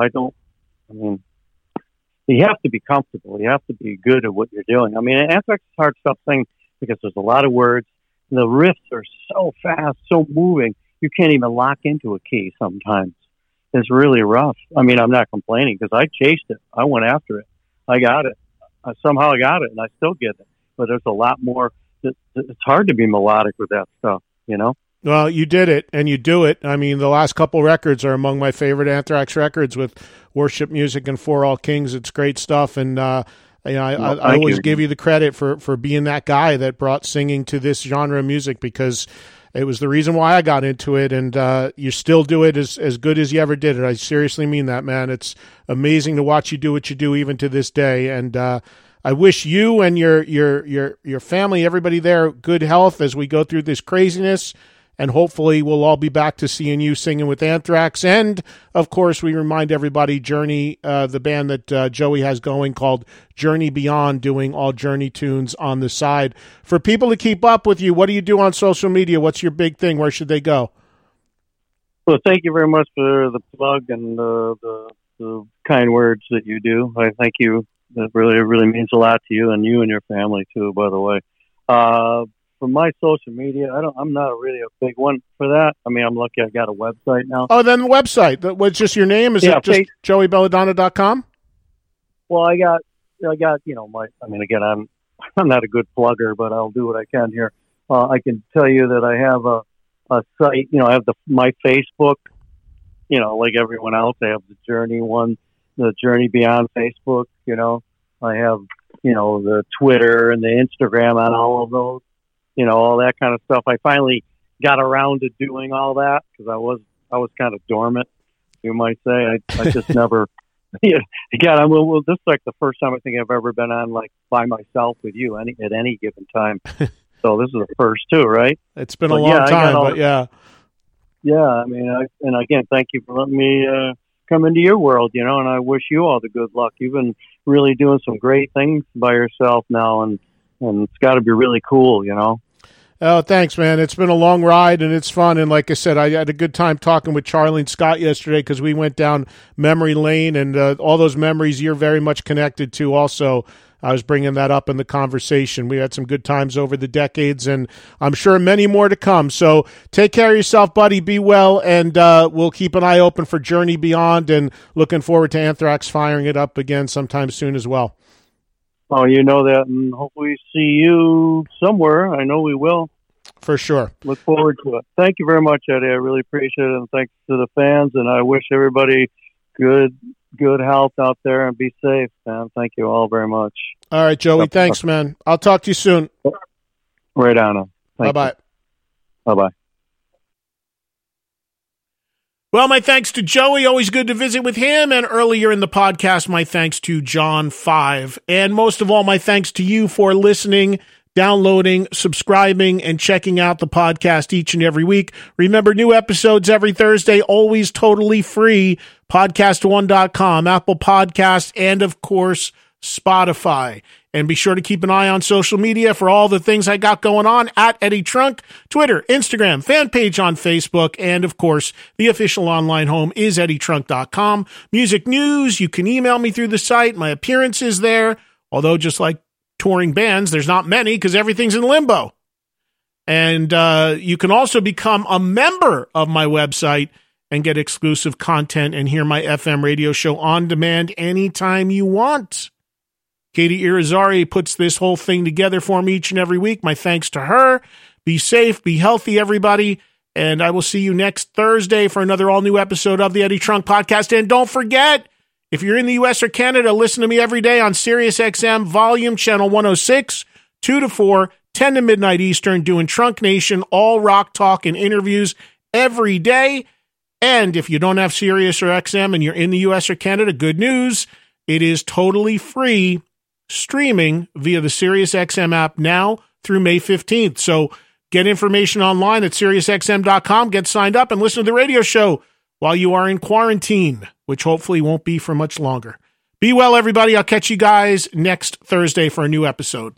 You have to be comfortable. You have to be good at what you're doing. Anthrax is hard stuff thing because there's a lot of words. And the riffs are so fast, so moving, you can't even lock into a key sometimes. It's really rough. I'm not complaining because I chased it. I went after it. I got it. Somehow I got it, and I still get it. But there's a lot more. It's hard to be melodic with that stuff, Well, you did it, and you do it. The last couple records are among my favorite Anthrax records with Worship Music and For All Kings. It's great stuff, and I always give you the credit for being that guy that brought singing to this genre of music, because it was the reason why I got into it, and you still do it as good as you ever did it. I seriously mean that, man. It's amazing to watch you do what you do even to this day, and I wish you and your family, everybody there, good health as we go through this craziness. And hopefully we'll all be back to seeing you singing with Anthrax. And, of course, we remind everybody, Journey, the band that Joey has going called Journey Beyond, doing all Journey tunes on the side. For people to keep up with you, what do you do on social media? What's your big thing? Where should they go? Well, thank you very much for the plug and the kind words that you do. I thank you. That really means a lot to you and your family, too, by the way. For my social media, I'm not really a big one for that. I'm lucky I got a website now. Oh, then the website. What's just your name? Is it just joeybelladonna.com? Well, I got again, I'm not a good plugger, but I'll do what I can here. I can tell you that I have a site. I have my Facebook. Like everyone else, I have the Journey one, the Journey Beyond Facebook. I have the Twitter and the Instagram on all of those. All that kind of stuff. I finally got around to doing all that because I was kind of dormant, you might say. I just never. Again, this is like the first time I think I've ever been on like by myself with you at any given time. So this is the first too, right? It's been a long time, but yeah. Yeah, and again, thank you for letting me come into your world, and I wish you all the good luck. You've been really doing some great things by yourself now, and it's got to be really cool, Oh, thanks, man. It's been a long ride, and it's fun. And like I said, I had a good time talking with Charlie and Scott yesterday because we went down memory lane, and all those memories you're very much connected to also. I was bringing that up in the conversation. We had some good times over the decades, and I'm sure many more to come. So take care of yourself, buddy. Be well, and we'll keep an eye open for Journey Beyond, and looking forward to Anthrax firing it up again sometime soon as well. Oh, you know that, and hopefully see you somewhere. I know we will. For sure. Look forward to it. Thank you very much, Eddie. I really appreciate it, and thanks to the fans, and I wish everybody good health out there, and be safe, man. Thank you all very much. All right, Joey. Thanks, man. I'll talk to you soon. Right on. Bye-bye. Bye-bye. Well, my thanks to Joey. Always good to visit with him. And earlier in the podcast, my thanks to John 5. And most of all, my thanks to you for listening, downloading, subscribing, and checking out the podcast each and every week. Remember, new episodes every Thursday, always totally free. Podcast1.com, Apple Podcasts, and of course, Spotify. And be sure to keep an eye on social media for all the things I got going on at Eddie Trunk, Twitter, Instagram, fan page on Facebook, and of course, the official online home is eddietrunk.com. Music news, you can email me through the site. My appearance is there, although just like touring bands, there's not many because everything's in limbo. And you can also become a member of my website and get exclusive content and hear my FM radio show on demand anytime you want. Katie Irizarry puts this whole thing together for me each and every week. My thanks to her. Be safe, be healthy, everybody. And I will see you next Thursday for another all-new episode of the Eddie Trunk Podcast. And don't forget, if you're in the U.S. or Canada, listen to me every day on SiriusXM Volume Channel 106, 2 to 4, 10 to midnight Eastern, doing Trunk Nation, all rock talk and interviews every day. And if you don't have Sirius or XM and you're in the U.S. or Canada, good news, it is totally free streaming via the SiriusXM app now through May 15th. So get information online at SiriusXM.com, get signed up, and listen to the radio show while you are in quarantine, which hopefully won't be for much longer. Be well, everybody. I'll catch you guys next Thursday for a new episode.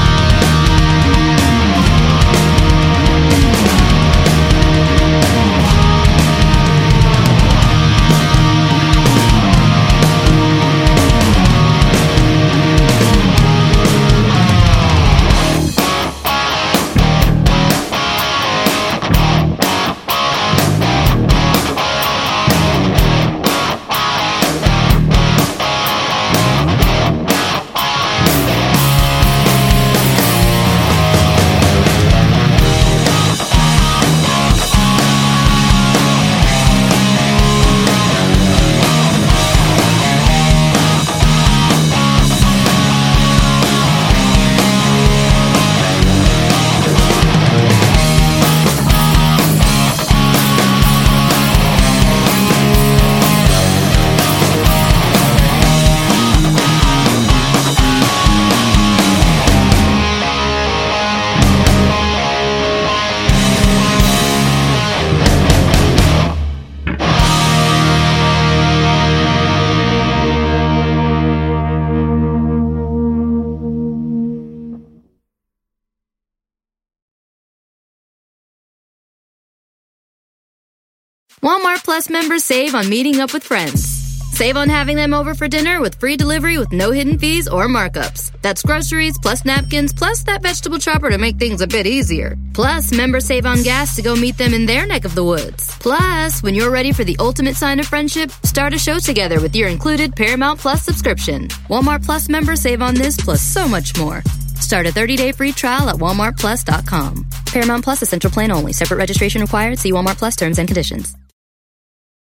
Walmart Plus members save on meeting up with friends. Save on having them over for dinner with free delivery with no hidden fees or markups. That's groceries, plus napkins, plus that vegetable chopper to make things a bit easier. Plus, members save on gas to go meet them in their neck of the woods. Plus, when you're ready for the ultimate sign of friendship, start a show together with your included Paramount Plus subscription. Walmart Plus members save on this plus so much more. Start a 30-day free trial at walmartplus.com. Paramount Plus Essential Plan only. Separate registration required. See Walmart Plus terms and conditions.